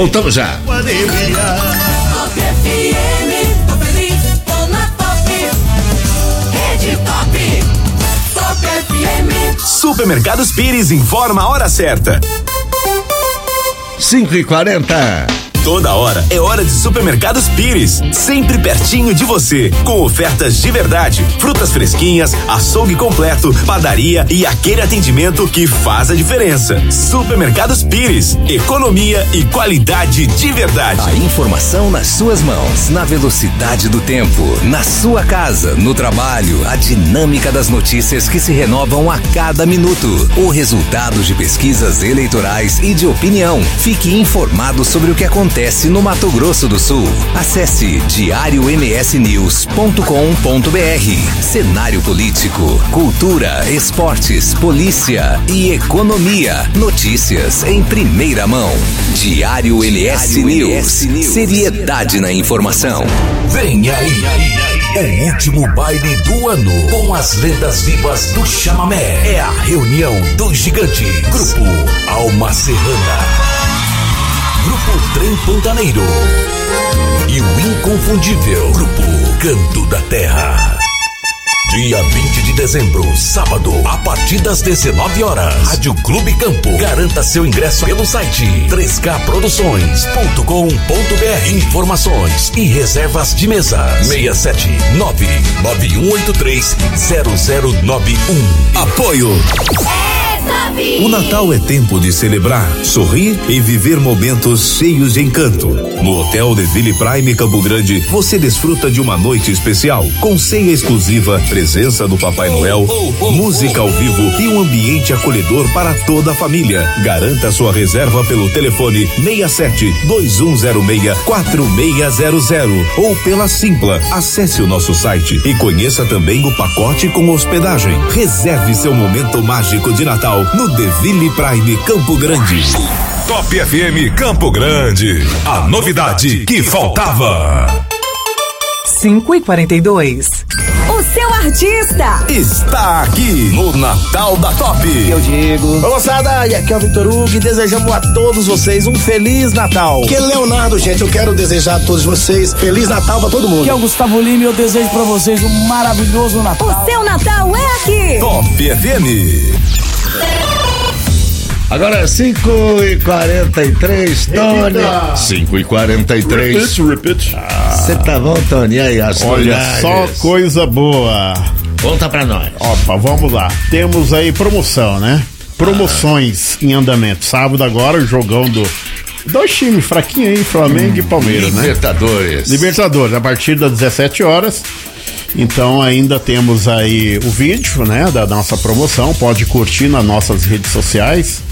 Voltamos já. Supermercados Pires informa a hora certa. 5h40. Toda hora é hora de Supermercados Pires, sempre pertinho de você, com ofertas de verdade, frutas fresquinhas, açougue completo, padaria e aquele atendimento que faz a diferença. Supermercados Pires, economia e qualidade de verdade. A informação nas suas mãos, na velocidade do tempo, na sua casa, no trabalho, a dinâmica das notícias que se renovam a cada minuto, o resultado de pesquisas eleitorais e de opinião. Fique informado sobre o que acontece no Mato Grosso do Sul. Acesse diariomsnews.com.br. Cenário político, cultura, esportes, polícia e economia. Notícias em primeira mão. Diário MS News. Seriedade na informação. Vem aí, o último baile do ano com as lendas vivas do chamamé. É a reunião dos gigantes. Grupo Alma Serrana, Grupo Trem Pantaneiro e o inconfundível Grupo Canto da Terra. Dia 20 de dezembro, sábado, a partir das 19 horas. Rádio Clube Campo. Garanta seu ingresso pelo site 3kproduções.com.br. Informações e reservas de mesas 67991830091. Apoio. O Natal é tempo de celebrar, sorrir e viver momentos cheios de encanto. No Hotel Deville Prime Campo Grande, você desfruta de uma noite especial, com ceia exclusiva, presença do Papai Noel, música ao vivo e um ambiente acolhedor para toda a família. Garanta sua reserva pelo telefone 67-2106-4600 ou pela Simpla. Acesse o nosso site e conheça também o pacote com hospedagem. Reserve seu momento mágico de Natal no Deville Prime Campo Grande. Top FM Campo Grande, a novidade que faltava. 5h42. O seu artista está aqui no Natal da Top. Eu digo, ô moçada, e aqui é o Vitor Hugo e desejamos a todos vocês um Feliz Natal. Que é Leonardo, gente, eu quero desejar a todos vocês Feliz Natal pra todo mundo. Que é o Gustavo Lima e eu desejo pra vocês um maravilhoso Natal. O seu Natal é aqui. Top FM. Agora 5h43, Tony. 5h43. Repeat. Você tá bom, Tony? E aí, as olha mulheres? Só coisa boa. Conta pra nós. Opa, vamos lá. Temos aí promoção, né? Promoções em andamento. Sábado agora, o jogão do... Dois times fraquinhos aí, Flamengo e Palmeiras, Libertadores. Né? Libertadores, a partir das 17 horas. Então ainda temos aí o vídeo, né, da nossa promoção. Pode curtir nas nossas redes sociais,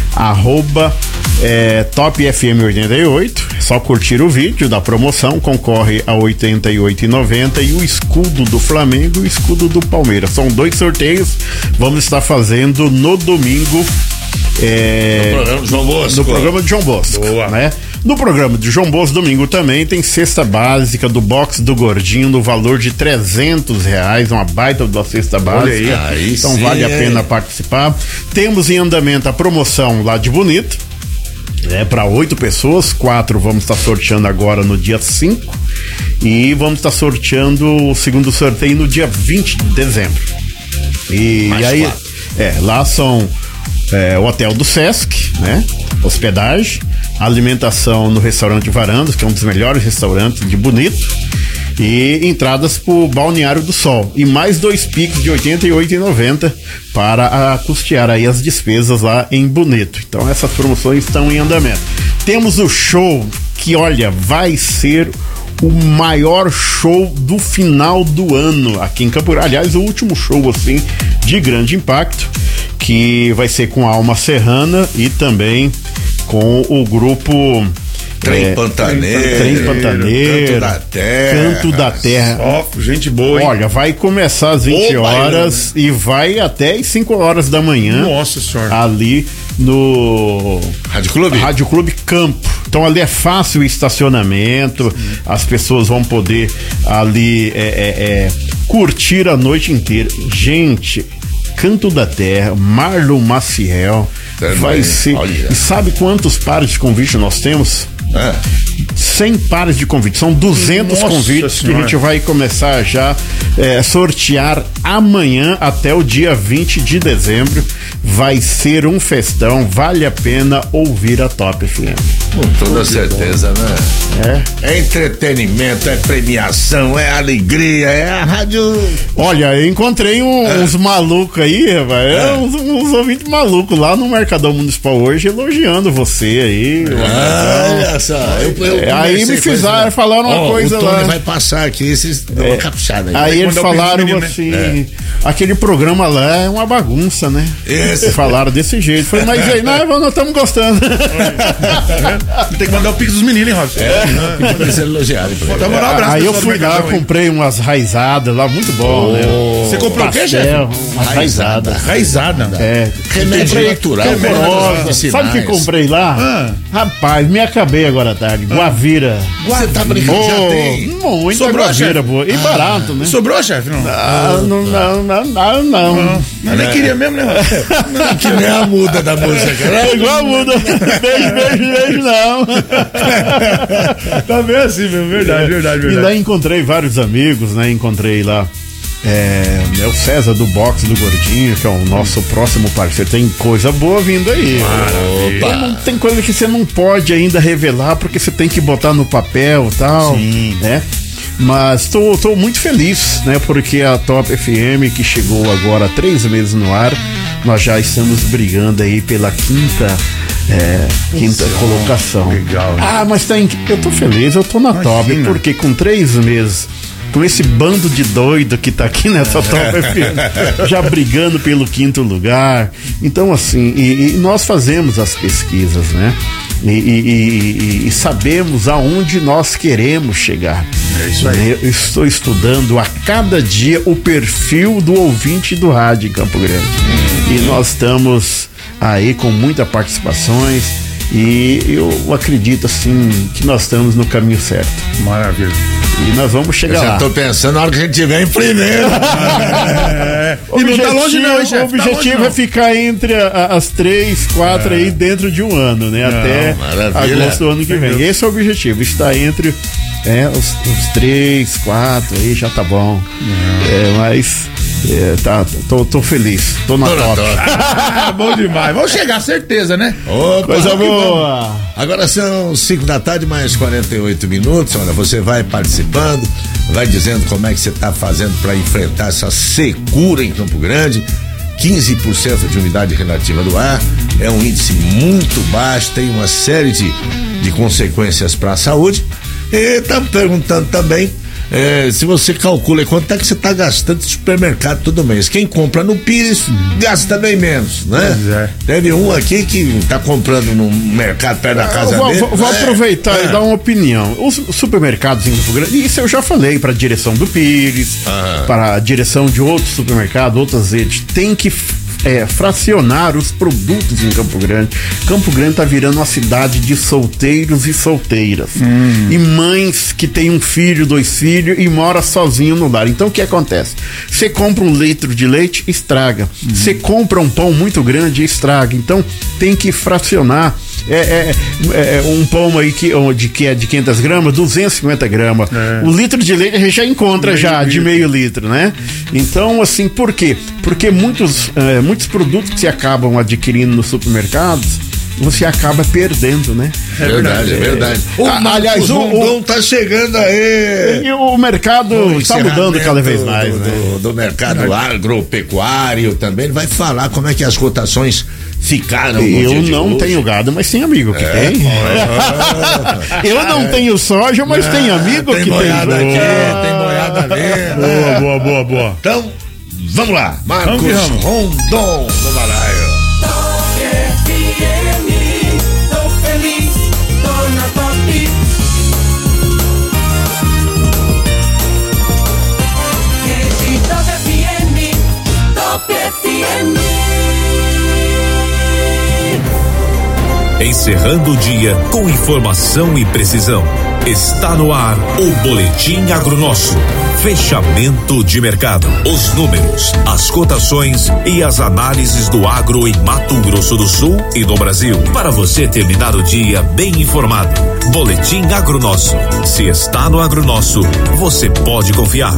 @Top FM 88. É só curtir o vídeo da promoção, concorre a R$88,90 e o escudo do Flamengo e o escudo do Palmeiras. São 2 sorteios. Vamos estar fazendo no domingo. No programa de João Bosco. No programa de João Bosco. Boa. Né? No programa de João Bosco, domingo também, tem cesta básica do box do Gordinho no valor de R$300, uma baita da cesta básica. Aí, então sim, vale a pena participar. Temos em andamento a promoção lá de Bonito, para 8 pessoas, 4 vamos estar sorteando agora no dia 5 e vamos estar sorteando o segundo sorteio no dia 20 de dezembro. E aí, lá são o hotel do Sesc, né? Hospedagem, alimentação no restaurante Varandas, que é um dos melhores restaurantes de Bonito, e entradas pro Balneário do Sol, e mais 2 Pix de R$88,90 para custear aí as despesas lá em Bonito. Então essas promoções estão em andamento. Temos o show que, olha, vai ser o maior show do final do ano aqui em Campo Grande. Aliás, o último show assim de grande impacto, que vai ser com a Alma Serrana e também com o grupo Trem Pantaneiro, Canto da Terra. Só gente boa, hein? Olha, vai começar às 20 horas e vai até às 5 horas da manhã. Nossa Senhora. Ali no Rádio Clube Campo. Então ali é fácil o estacionamento, as pessoas vão poder ali curtir a noite inteira. Gente, Canto da Terra, Marlon Maciel, vai ser... E sabe quantos pares de convite nós temos? 100 pares de convites, são 200 convites que a gente vai começar já sortear amanhã até o dia 20 de dezembro. Vai ser um festão, vale a pena ouvir a Top FM. Com toda certeza, né? É entretenimento, é premiação, é alegria, é a rádio. Olha, eu encontrei uns malucos aí, rapaz, uns ouvintes malucos lá no Mercadão Municipal hoje elogiando você aí. Olha só, aí me fizeram, falaram uma coisa o Tony lá. vai passar aqui, esses dão uma capuchada aí. Aí eles falaram assim, aquele programa lá é uma bagunça, né? Falaram desse jeito. Falei, mas aí, nós estamos gostando. Tem que mandar o pix dos meninos, hein, Robson? Pode ser elogiado. Aí eu fui lá, comprei umas raizadas lá, muito bom, né? Você comprou o quê, chefe? Umas raizadas. Raizada? Remédio natural. Sabe o que comprei lá? Rapaz, me acabei agora à tarde. Guavira. Você tá brincando? Já tem? Muita Sobrou, guavira chefe? boa. E barato, né? Sobrou, chefe? Não. Eu nem queria mesmo, né, Robson? Que nem a muda da música. É igual a muda. Beijo, não. Tá bem assim mesmo, verdade. E lá encontrei vários amigos, né? Encontrei lá o César do Box do Gordinho, que é o nosso próximo parceiro. Tem coisa boa vindo aí. Tem coisa que você não pode ainda revelar, porque você tem que botar no papel e tal. Sim. Né? Mas tô muito feliz, né? Porque a Top FM, que chegou agora há 3 meses no ar, nós já estamos brigando aí pela quinta colocação. Legal, né? Mas eu tô feliz, eu tô na Top, porque com 3 meses, com esse bando de doido que tá aqui nessa Top FM, já brigando pelo 5º lugar. Então, assim, e nós fazemos as pesquisas, né? E sabemos aonde nós queremos chegar. É isso aí. Eu estou estudando a cada dia o perfil do ouvinte do rádio em Campo Grande. E nós estamos aí com muitas participações. E eu acredito, assim, que nós estamos no caminho certo. Maravilha. E nós vamos chegar lá. Já tô pensando na hora que a gente tiver em primeiro. E não tá longe não, hein, chefe? O objetivo é ficar entre as 3, 4 aí dentro de um ano, né? Até agosto do ano que vem. Esse é o objetivo, estar entre os 3, 4 aí já tá bom. Mas tô feliz, tô na top. Bom demais. Vamos chegar, certeza, né? Opa, coisa boa. Agora são 5 da tarde, mais 48 minutos. Olha, você vai participando, vai dizendo como é que você tá fazendo para enfrentar essa secura em Campo Grande. 15% de umidade relativa do ar, é um índice muito baixo, tem uma série de consequências para a saúde. E tá perguntando também se você calcula quanto é que você está gastando de supermercado todo mês. Quem compra no Pires gasta bem menos, né? Teve um aqui que está comprando no mercado perto da casa dele. Vou aproveitar e dar uma opinião. Os supermercados em Campo Grande, isso eu já falei para a direção do Pires, para a direção de outros supermercados, outras redes, tem que fracionar os produtos em Campo Grande. Campo Grande tá virando uma cidade de solteiros e solteiras. E mães que tem um filho, 2 filhos e mora sozinho no lar. Então o que acontece? Você compra 1 litro de leite, estraga. Você compra um pão muito grande, estraga. Então tem que fracionar. Um pão aí que é de 500 gramas, 250 gramas. O litro de leite a gente já encontra de meio litro, né? Então, assim, por quê? Porque muitos produtos que se acabam adquirindo nos supermercados, você acaba perdendo, né? É verdade. Aliás, o Rondon tá chegando aí. E o mercado está mudando cada vez mais, do mercado agropecuário também. Ele vai falar como é que as cotações ficaram. Eu não tenho gado, mas tem amigo que tem. Eu não tenho soja, mas tem amigo que tem. Tem boiada ali. Boa. Então, vamos lá. Marcos Rondon do Balaio. encerrando o dia com informação e precisão. Está no ar o Boletim Agronosso. Fechamento de mercado. Os números, as cotações e as análises do agro em Mato Grosso do Sul e no Brasil. Para você terminar o dia bem informado. Boletim Agronosso. Se está no Agronosso, você pode confiar.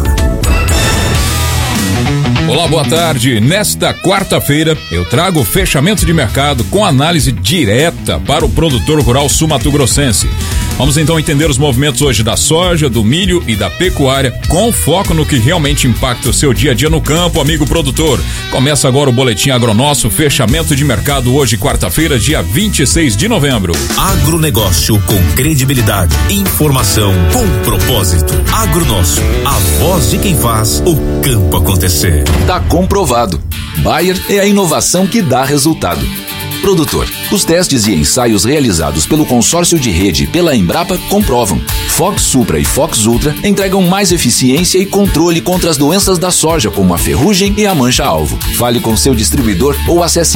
Olá, boa tarde. Nesta quarta-feira eu trago o fechamento de mercado com análise direta para o produtor rural sul-mato-grossense. Vamos então entender os movimentos hoje da soja, do milho e da pecuária, com foco no que realmente impacta o seu dia a dia no campo, amigo produtor. Começa agora o Boletim Agronosso, fechamento de mercado hoje, quarta-feira, dia 26 de novembro. Agronegócio com credibilidade, informação com propósito. Agronosso, a voz de quem faz o campo acontecer. Tá comprovado. Bayer é a inovação que dá resultado. Produtor, os testes e ensaios realizados pelo consórcio de rede pela Embrapa comprovam. Fox Supra e Fox Ultra entregam mais eficiência e controle contra as doenças da soja, como a ferrugem e a mancha-alvo. Fale com seu distribuidor ou acesse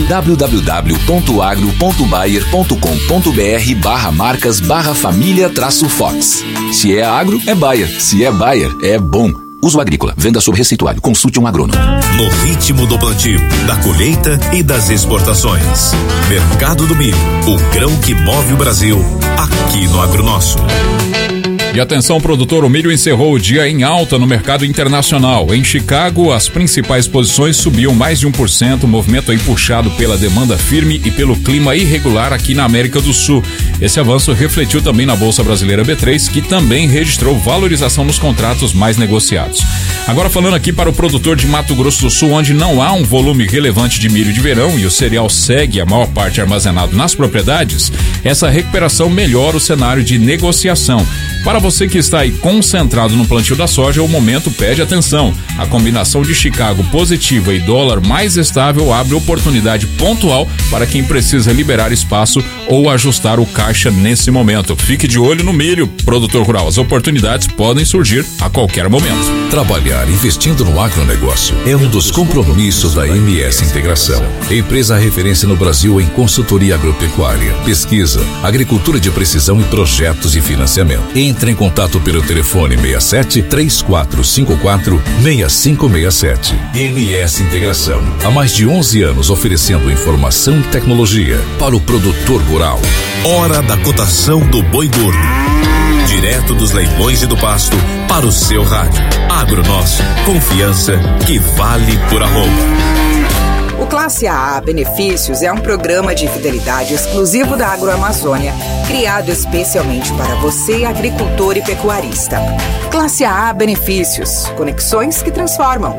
www.agro.bayer.com.br/marcas/família-fox. Se é agro, é Bayer. Se é Bayer, é bom. Uso agrícola, venda sob receituário, consulte um agrônomo. No ritmo do plantio, da colheita e das exportações. Mercado do milho, o grão que move o Brasil, aqui no Agronosso. E atenção, produtor, o milho encerrou o dia em alta no mercado internacional. Em Chicago, as principais posições subiam mais de 1%, movimento aí puxado pela demanda firme e pelo clima irregular aqui na América do Sul. Esse avanço refletiu também na Bolsa Brasileira B3, que também registrou valorização nos contratos mais negociados. Agora falando aqui para o produtor de Mato Grosso do Sul, onde não há um volume relevante de milho de verão e o cereal segue a maior parte armazenado nas propriedades, essa recuperação melhora o cenário de negociação. Para você que está aí concentrado no plantio da soja, o momento pede atenção. A combinação de Chicago positiva e dólar mais estável abre oportunidade pontual para quem precisa liberar espaço ou ajustar o caixa nesse momento. Fique de olho no milho, produtor rural. As oportunidades podem surgir a qualquer momento. Trabalhar investindo no agronegócio é um dos compromissos da MS Integração. Empresa referência no Brasil em consultoria agropecuária, pesquisa, agricultura de precisão e projetos de financiamento. Entre em contato pelo telefone 67 3454 6567. MS Integração. Há mais de 11 anos oferecendo informação e tecnologia para o produtor rural. Hora da cotação do boi gordo. Direto dos leilões e do pasto para o seu rádio. Agronosso, confiança que vale por arroba. O Classe AA Benefícios é um programa de fidelidade exclusivo da Agroamazônia, criado especialmente para você, agricultor e pecuarista. Classe AA Benefícios, conexões que transformam.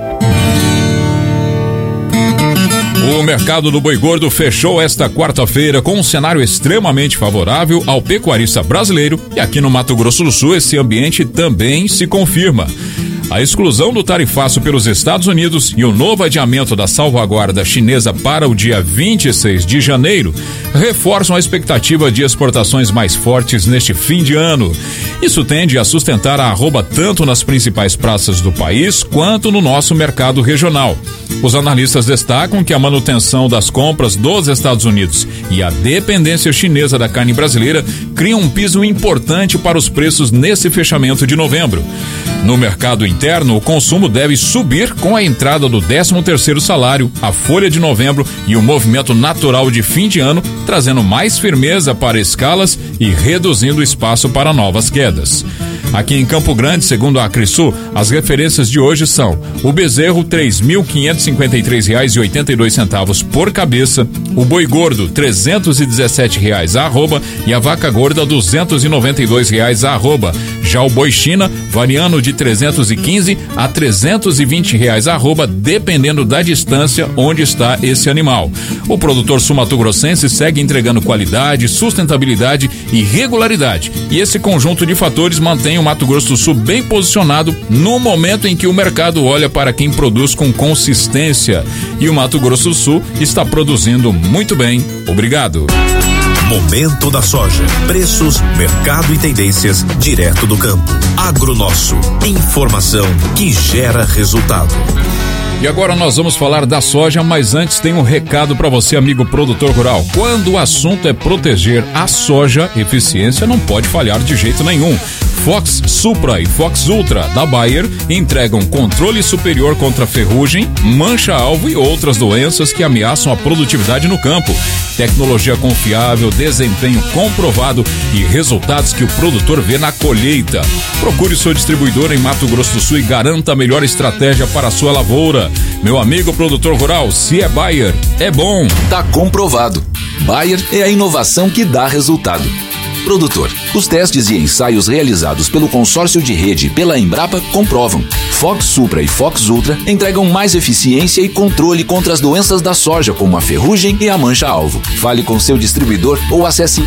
O mercado do boi gordo fechou esta quarta-feira com um cenário extremamente favorável ao pecuarista brasileiro e aqui no Mato Grosso do Sul esse ambiente também se confirma. A exclusão do tarifaço pelos Estados Unidos e o novo adiamento da salvaguarda chinesa para o dia 26 de janeiro reforçam a expectativa de exportações mais fortes neste fim de ano. Isso tende a sustentar a arroba tanto nas principais praças do país quanto no nosso mercado regional. Os analistas destacam que a manutenção das compras dos Estados Unidos e a dependência chinesa da carne brasileira criam um piso importante para os preços nesse fechamento de novembro. No mercado interno, o consumo deve subir com a entrada do 13º salário, a folha de novembro e o movimento natural de fim de ano, trazendo mais firmeza para escalas e reduzindo espaço para novas quedas. Aqui em Campo Grande, segundo a Acrisul, as referências de hoje são o bezerro R$ 3.553,82 por cabeça, o boi gordo R$ 317 a arroba e a vaca gorda R$ 292 a arroba. Já o boi China variando de R$ 315 a R$ 320 a arroba, dependendo da distância onde está esse animal. O produtor sul-mato-grossense segue entregando qualidade, sustentabilidade e regularidade. E esse conjunto de fatores mantém o Mato Grosso do Sul bem posicionado no momento em que o mercado olha para quem produz com consistência. E o Mato Grosso do Sul está produzindo muito bem. Obrigado. Momento da soja. Preços, mercado e tendências direto do campo. Agronosso. Informação que gera resultado. E agora nós vamos falar da soja, mas antes tem um recado para você, amigo produtor rural. Quando o assunto é proteger a soja, eficiência não pode falhar de jeito nenhum. Fox Supra e Fox Ultra da Bayer entregam controle superior contra ferrugem, mancha-alvo e outras doenças que ameaçam a produtividade no campo. Tecnologia confiável, desempenho comprovado e resultados que o produtor vê na colheita. Procure seu distribuidor em Mato Grosso do Sul e garanta a melhor estratégia para a sua lavoura. Meu amigo produtor rural, se é Bayer, é bom. Tá comprovado. Bayer é a inovação que dá resultado. Produtor, os testes e ensaios realizados pelo consórcio de rede pela Embrapa comprovam. Fox Supra e Fox Ultra entregam mais eficiência e controle contra as doenças da soja, como a ferrugem e a mancha-alvo. Fale com seu distribuidor ou acesse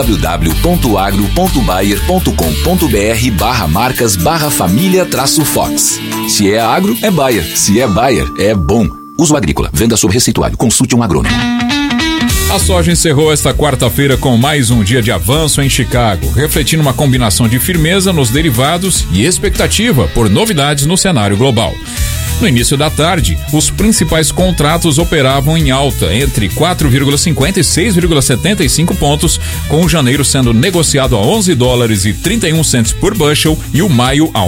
www.agro.bayer.com.br/marcas/família-fox. Se é agro, é Bayer. Se é Bayer, é bom. Uso agrícola. Venda sob receituário. Consulte um agrônomo. A soja encerrou esta quarta-feira com mais um dia de avanço em Chicago, refletindo uma combinação de firmeza nos derivados e expectativa por novidades no cenário global. No início da tarde, os principais contratos operavam em alta, entre 4,50 e 6,75 pontos, com o janeiro sendo negociado a $11,31 por bushel e o maio a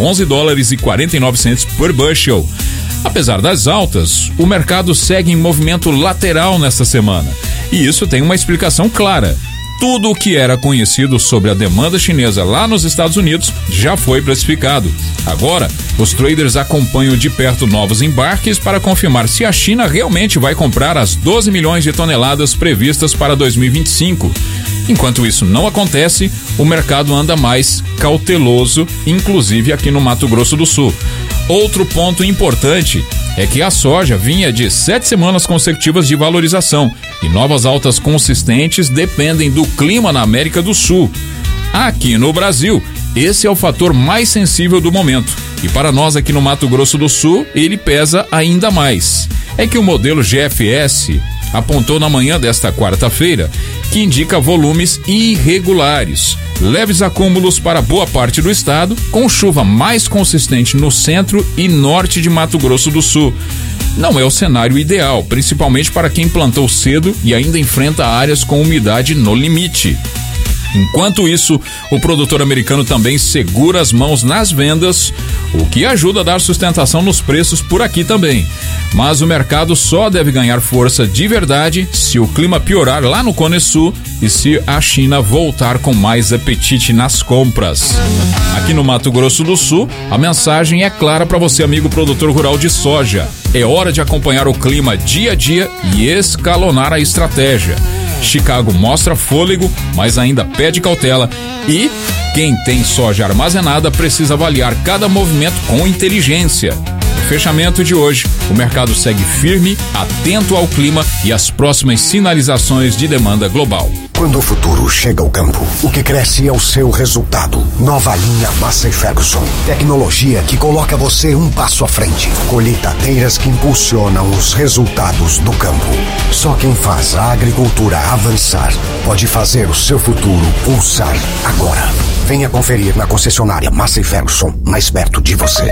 $11,49 por bushel. Apesar das altas, o mercado segue em movimento lateral nesta semana. E isso tem uma explicação clara. Tudo o que era conhecido sobre a demanda chinesa lá nos Estados Unidos já foi precificado. Agora, os traders acompanham de perto novos embarques para confirmar se a China realmente vai comprar as 12 milhões de toneladas previstas para 2025. Enquanto isso não acontece, o mercado anda mais cauteloso, inclusive aqui no Mato Grosso do Sul. Outro ponto importante é que a soja vinha de 7 semanas consecutivas de valorização e novas altas consistentes dependem do clima na América do Sul. Aqui no Brasil, esse é o fator mais sensível do momento e para nós aqui no Mato Grosso do Sul, ele pesa ainda mais. É que o modelo GFS apontou na manhã desta quarta-feira que indica volumes irregulares, leves acúmulos para boa parte do estado, com chuva mais consistente no centro e norte de Mato Grosso do Sul. Não é o cenário ideal, principalmente para quem plantou cedo e ainda enfrenta áreas com umidade no limite. Enquanto isso, o produtor americano também segura as mãos nas vendas, o que ajuda a dar sustentação nos preços por aqui também. Mas o mercado só deve ganhar força de verdade se o clima piorar lá no Cone Sul e se a China voltar com mais apetite nas compras. Aqui no Mato Grosso do Sul, a mensagem é clara para você, amigo produtor rural de soja. É hora de acompanhar o clima dia a dia e escalonar a estratégia. Chicago mostra fôlego, mas ainda pede cautela e quem tem soja armazenada precisa avaliar cada movimento com inteligência. No fechamento de hoje, o mercado segue firme, atento ao clima e às próximas sinalizações de demanda global. Quando o futuro chega ao campo, o que cresce é o seu resultado. Nova linha Massey Ferguson. Tecnologia que coloca você um passo à frente. Colheitadeiras que impulsionam os resultados do campo. Só quem faz a agricultura avançar pode fazer o seu futuro pulsar agora. Venha conferir na concessionária Massey Ferguson, mais perto de você.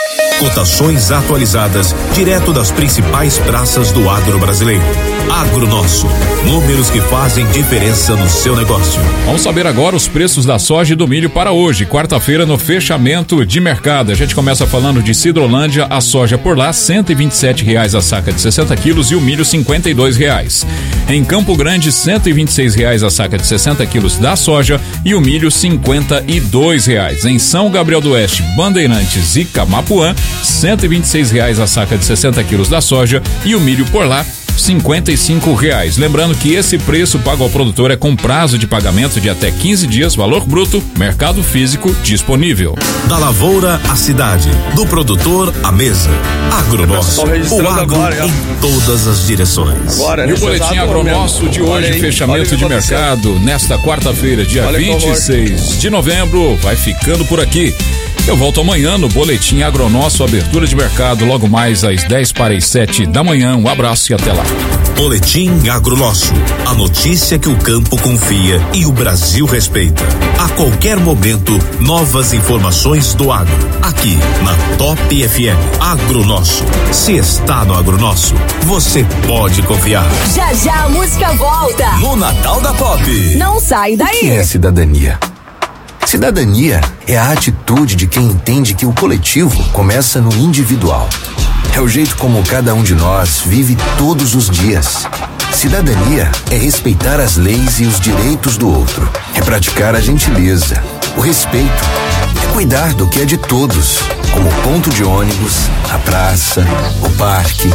Cotações atualizadas direto das principais praças do agro brasileiro. Agro Nosso. Números que fazem diferença no seu negócio. Vamos saber agora os preços da soja e do milho para hoje, quarta-feira, no fechamento de mercado. A gente começa falando de Sidrolândia, a soja por lá, R$127 a saca de 60 quilos e o milho R$52. Em Campo Grande, R$126 a saca de 60 quilos da soja e o milho R$52. Em São Gabriel do Oeste, Bandeirantes e Camapuã, R$126 a saca de 60 quilos da soja e o milho por lá R$55. Lembrando que esse preço pago ao produtor é com prazo de pagamento de até 15 dias, valor bruto, mercado físico disponível. Da lavoura à cidade, do produtor à mesa. Agronosso, o agro em todas as direções. E o boletim Agronosso de hoje, fechamento de mercado, nesta quarta-feira, dia 26 de novembro, vai ficando por aqui. Eu volto amanhã no Boletim Agronosso, abertura de mercado, logo mais às 6:50 da manhã. Um abraço e até lá. Boletim Agronosso, a notícia que o campo confia e o Brasil respeita. A qualquer momento, novas informações do agro. Aqui na Top FM. Agronosso. Se está no Agronosso, você pode confiar. Já já a música volta. No Natal da Top. Não sai daí. O que é cidadania? Cidadania é a atitude de quem entende que o coletivo começa no individual. É o jeito como cada um de nós vive todos os dias. Cidadania é respeitar as leis e os direitos do outro. É praticar a gentileza, o respeito. É cuidar do que é de todos, como o ponto de ônibus, a praça, o parque.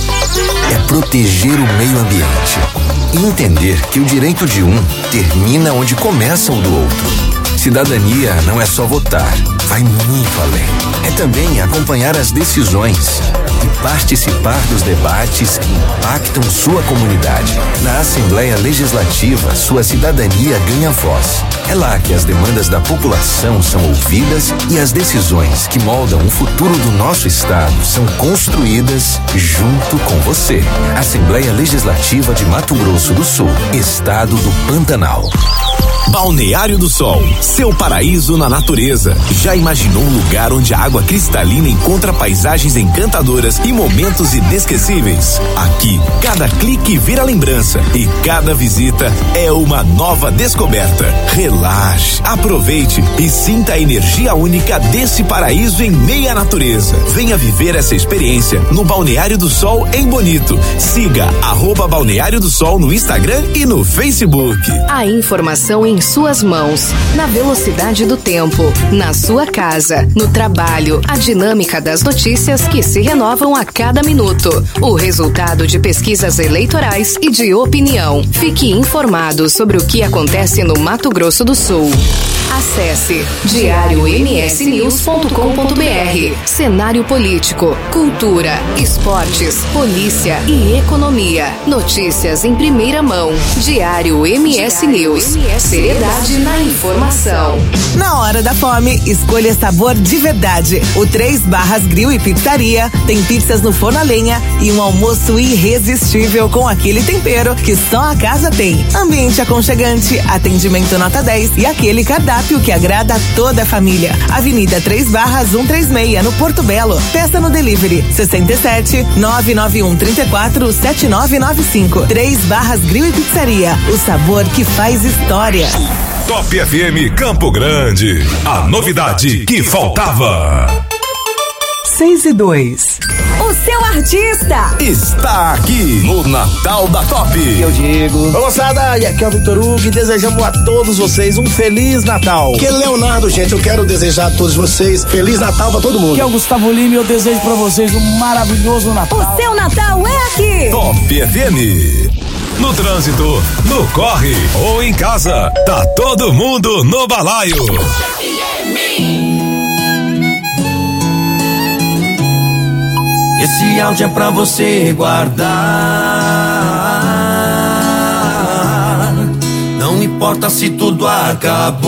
É proteger o meio ambiente e entender que o direito de um termina onde começa o do outro. Cidadania não é só votar, vai muito além. É também acompanhar as decisões e participar dos debates que impactam sua comunidade. Na Assembleia Legislativa, sua cidadania ganha voz. É lá que as demandas da população são ouvidas e as decisões que moldam o futuro do nosso estado são construídas junto com você. Assembleia Legislativa de Mato Grosso do Sul, Estado do Pantanal. Balneário do Sol, seu paraíso na natureza. Já imaginou um lugar onde a água cristalina encontra paisagens encantadoras e momentos inesquecíveis? Aqui, cada clique vira lembrança e cada visita é uma nova descoberta. Relaxe, aproveite e sinta a energia única desse paraíso em meia natureza. Venha viver essa experiência no Balneário do Sol em Bonito. Siga @Balneário do Sol no Instagram e no Facebook. A informação em suas mãos, na velocidade do tempo, na sua casa, no trabalho, a dinâmica das notícias que se renovam a cada minuto, o resultado de pesquisas eleitorais e de opinião. Fique informado sobre o que acontece no Mato Grosso do Sul. Acesse diariomsnews.com.br. Cenário político, cultura, esportes, polícia e economia. Notícias em primeira mão. Diário MS News. Seriedade na informação. Na hora da fome, escolha sabor de verdade. O 3 Barras Grill e Pizzaria tem pizzas no forno a lenha e um almoço irresistível com aquele tempero que só a casa tem. Ambiente aconchegante, atendimento nota 10 e aquele cardápio que agrada a toda a família. Avenida 3 Barras 136, no Porto Belo. Peça no delivery 67 991 34 7995. 3 Barras Grill e Pizzaria. O sabor que faz história. Top FM Campo Grande. A novidade que faltava. 6:02. O seu artista está aqui no Natal da Top. Eu digo. Oi, moçada, e aqui é o Vitor Hugo e desejamos a todos vocês um Feliz Natal. Que é Leonardo, gente, eu quero desejar a todos vocês Feliz Natal pra todo mundo. Que é o Gustavo Lima e eu desejo pra vocês um maravilhoso Natal. O seu Natal é aqui. Top FM. No trânsito, no corre ou em casa, tá todo mundo no balaio. Esse áudio é pra você guardar. Não importa se tudo acabou.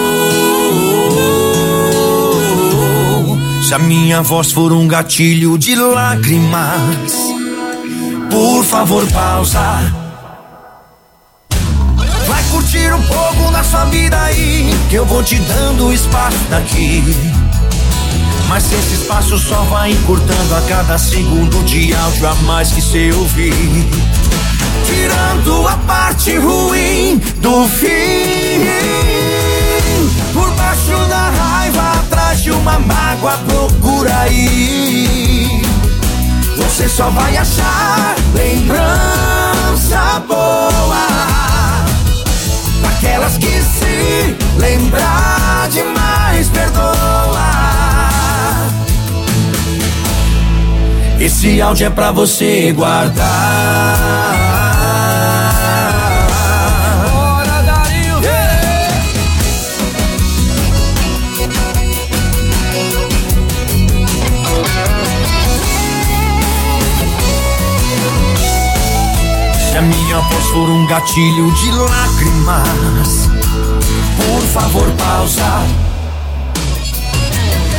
Se a minha voz for um gatilho de lágrimas, por favor pausa. Vai curtir um pouco da sua vida aí, que eu vou te dando espaço daqui. Mas esse espaço só vai encurtando a cada segundo de áudio a mais que cê ouvir. Tirando a parte ruim do fim. Por baixo da raiva, atrás de uma mágoa, procura aí. Você só vai achar lembrança boa. Daquelas que se lembrar demais perdoa. Esse áudio é pra você guardar. Bora, Dario! Se a minha voz for um gatilho de lágrimas, por favor pausa.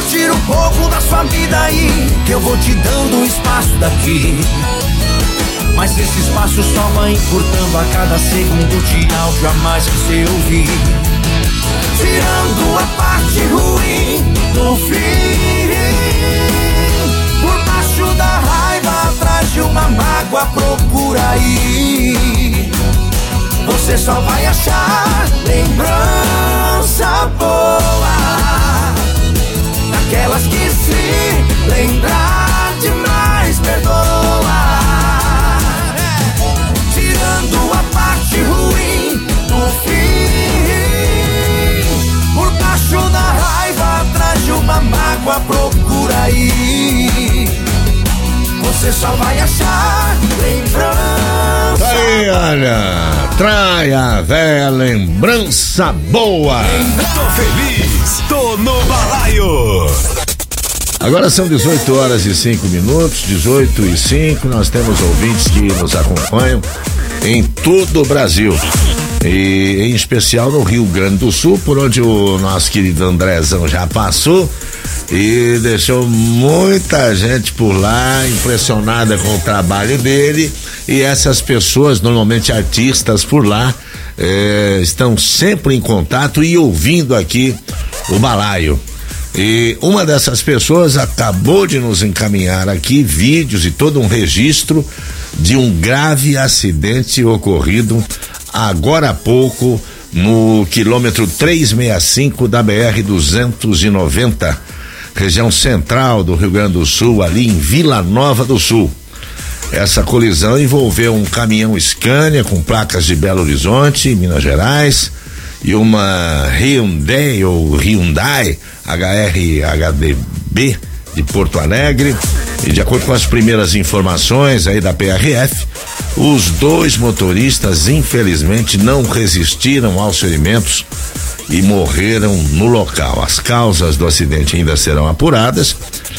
Tira um pouco da sua vida aí, que eu vou te dando um espaço daqui. Mas esse espaço só vai encurtando a cada segundo de áudio a mais que você ouvir. Tirando a parte ruim do fim. Por baixo da raiva, atrás de uma mágoa, procura aí. Você só vai achar lembrança boa, daquelas que se lembrar demais perdoa. Tirando a parte ruim do fim. Por baixo da raiva, atrás de uma mágoa, procura aí. Você só vai achar lembrança. Tá aí, olha, trai a véia lembrança boa. Tô feliz, tô no balaio. Agora são 18h05, 18h05. Nós temos ouvintes que nos acompanham em todo o Brasil, e em especial no Rio Grande do Sul, por onde o nosso querido Andrezão já passou e deixou muita gente por lá impressionada com o trabalho dele. E essas pessoas, normalmente artistas por lá, estão sempre em contato e ouvindo aqui o balaio. E uma dessas pessoas acabou de nos encaminhar aqui vídeos e todo um registro de um grave acidente ocorrido agora há pouco no quilômetro 365 da BR-290, região central do Rio Grande do Sul, ali em Vila Nova do Sul. Essa colisão envolveu um caminhão Scania com placas de Belo Horizonte, Minas Gerais, e uma Hyundai HRHDB de Porto Alegre. E de acordo com as primeiras informações aí da PRF, os dois motoristas infelizmente não resistiram aos ferimentos e morreram no local. As causas do acidente ainda serão apuradas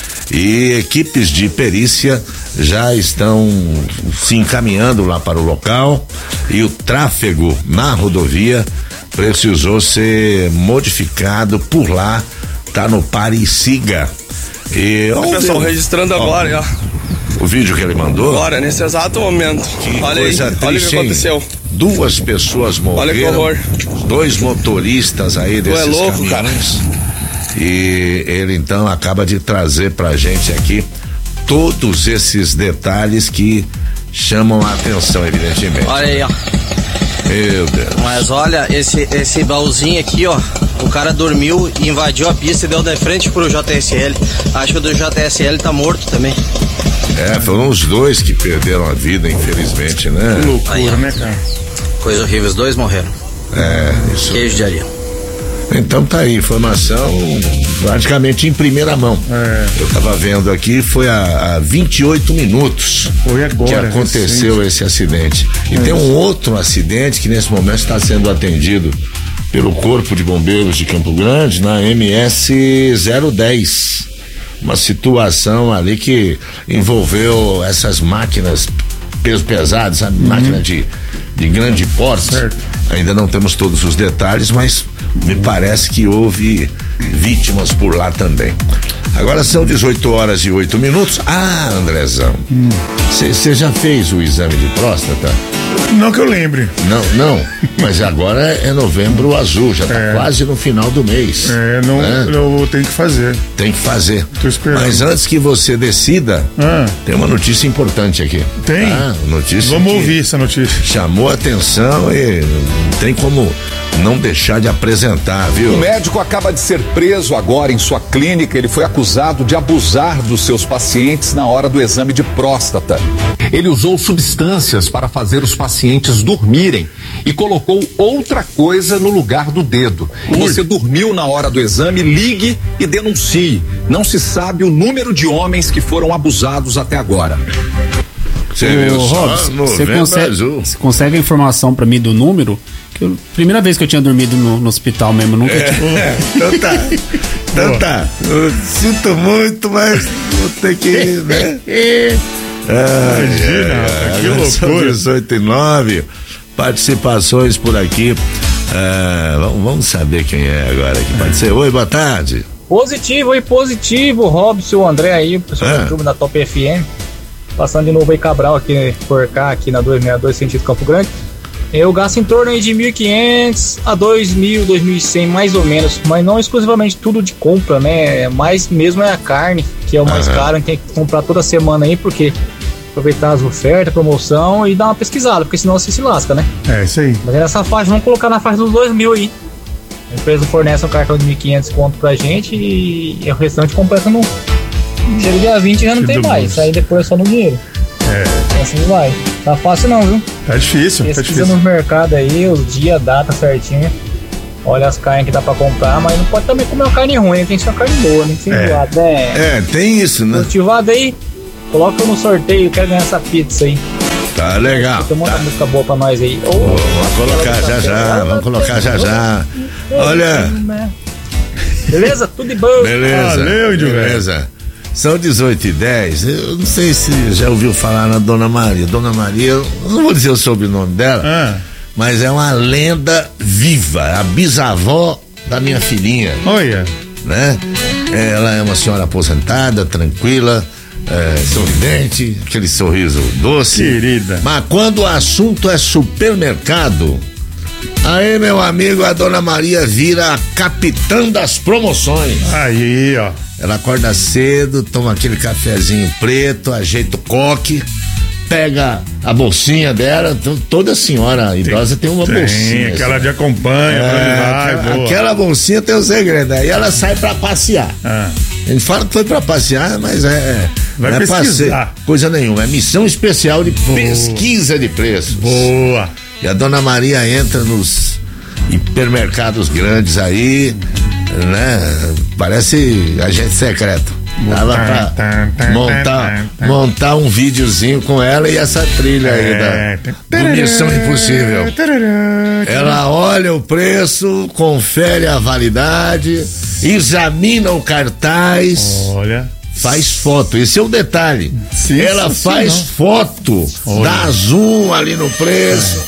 e equipes de perícia já estão se encaminhando lá para o local, e o tráfego na rodovia precisou ser modificado por lá, tá no pare e siga. E o pessoal registrando agora, ó. O vídeo que ele mandou. Agora, nesse exato momento. Que olha coisa aí, triste, olha o que aconteceu. Duas pessoas morreram. Olha que horror. Dois motoristas aí desses louco, caminhões. Cara. E ele então acaba de trazer pra gente aqui todos esses detalhes que chamam a atenção, evidentemente. Olha aí, ó. Meu Deus. Mas olha, esse baúzinho aqui, ó, o cara dormiu, invadiu a pista e deu de frente pro JSL. Acho que o do JSL tá morto também. Foram os dois que perderam a vida, infelizmente, né? Que loucura, aí, né, cara? Coisa horrível, os dois morreram. Isso. Queijo de areia. Então tá aí, informação praticamente em primeira mão. Eu tava vendo aqui, foi há 28 minutos foi agora, que aconteceu esse acidente. E tem um outro acidente que nesse momento está sendo atendido pelo Corpo de Bombeiros de Campo Grande, na MS 010. Uma situação ali que envolveu essas máquinas peso pesado, sabe? Máquina de grande porte. Certo. Ainda não temos todos os detalhes, mas me parece que houve vítimas por lá também. Agora são 18h08. Ah, Andrezão, você já fez o exame de próstata? Não que eu lembre. Não, mas agora é Novembro Azul, já tá quase no final do mês. Eu tenho que fazer. Tem que fazer. Tô esperando. Mas antes que você decida, tem uma notícia importante aqui. Tem? Notícia. Vamos ouvir essa notícia. Chamou a atenção e não tem como não deixar de apresentar, viu? Um médico acaba de ser preso agora em sua clínica. Ele foi acusado de abusar dos seus pacientes na hora do exame de próstata. Ele usou substâncias para fazer os pacientes dormirem e colocou outra coisa no lugar do dedo. Você dormiu na hora do exame, ligue e denuncie. Não se sabe o número de homens que foram abusados até agora. Você viu só? Você consegue a informação pra mim do número? Primeira vez que eu tinha dormido no hospital mesmo, nunca tinha. Então tá. Eu sinto muito, mas vou ter que ir, né? Imagina, que loucura. 18h09, participações por aqui. Vamos saber quem é agora que pode ser. Oi, boa tarde. Positivo, Robson, André aí, o pessoal do YouTube da Top FM. Passando de novo aí, Cabral, aqui por cá, aqui na 262, sentido Campo Grande. Eu gasto em torno aí de 1.500 a 2.000, 2.100 mais ou menos, mas não exclusivamente tudo de compra, né? Mais mesmo é a carne, que é o mais caro, a gente tem que comprar toda semana aí, porque aproveitar as ofertas, promoção e dar uma pesquisada, porque senão você se lasca, né? É isso aí. Mas é nessa faixa, vamos colocar na faixa dos 2.000 aí. A empresa fornece um cartão de 1.500 conto pra gente e o restante completa no... Chega dia 20 já não tem mais, isso aí depois é só no dinheiro. Assim vai. Tá fácil não, viu? Tá difícil, Pesquisa no mercado aí, os dias, data certinho. Olha as carnes que dá pra comprar, mas não pode também comer uma carne ruim, tem que ser uma carne boa, né? Tem isso, né? Motivado aí, coloca no sorteio, quero ganhar essa pizza aí. Tá legal. Tem uma música boa pra nós aí. Vamos colocar já já. Olha. Beleza? Tudo de bom. Beleza. Valeu, Índio velho. Beleza. São 18h10. Eu não sei se já ouviu falar na Dona Maria. Dona Maria, eu não vou dizer o sobrenome dela, mas é uma lenda viva. A bisavó da minha filhinha. Olha. Né? Ela é uma senhora aposentada, tranquila, sorridente, aquele sorriso doce. Querida. Mas quando o assunto é supermercado, aí, meu amigo, a Dona Maria vira a capitã das promoções. Aí, ó. Ela acorda cedo, toma aquele cafezinho preto, ajeita o coque, pega a bolsinha dela. Toda senhora idosa tem uma bolsinha. Aquela assim, de acompanha, aquela bolsinha tem um segredo. Aí ela sai pra passear. A gente fala que foi pra passear, mas vai não é pesquisar. Coisa nenhuma. É missão especial de pesquisa de preços. Boa. E a Dona Maria entra nos hipermercados grandes aí, né? Parece agente secreto. Dava pra montar um videozinho com ela e essa trilha aí do Missão Impossível. Ela olha o preço, confere a validade, examina o cartaz. Olha. Faz foto, esse é o detalhe. Ela faz foto, dá zoom ali no preço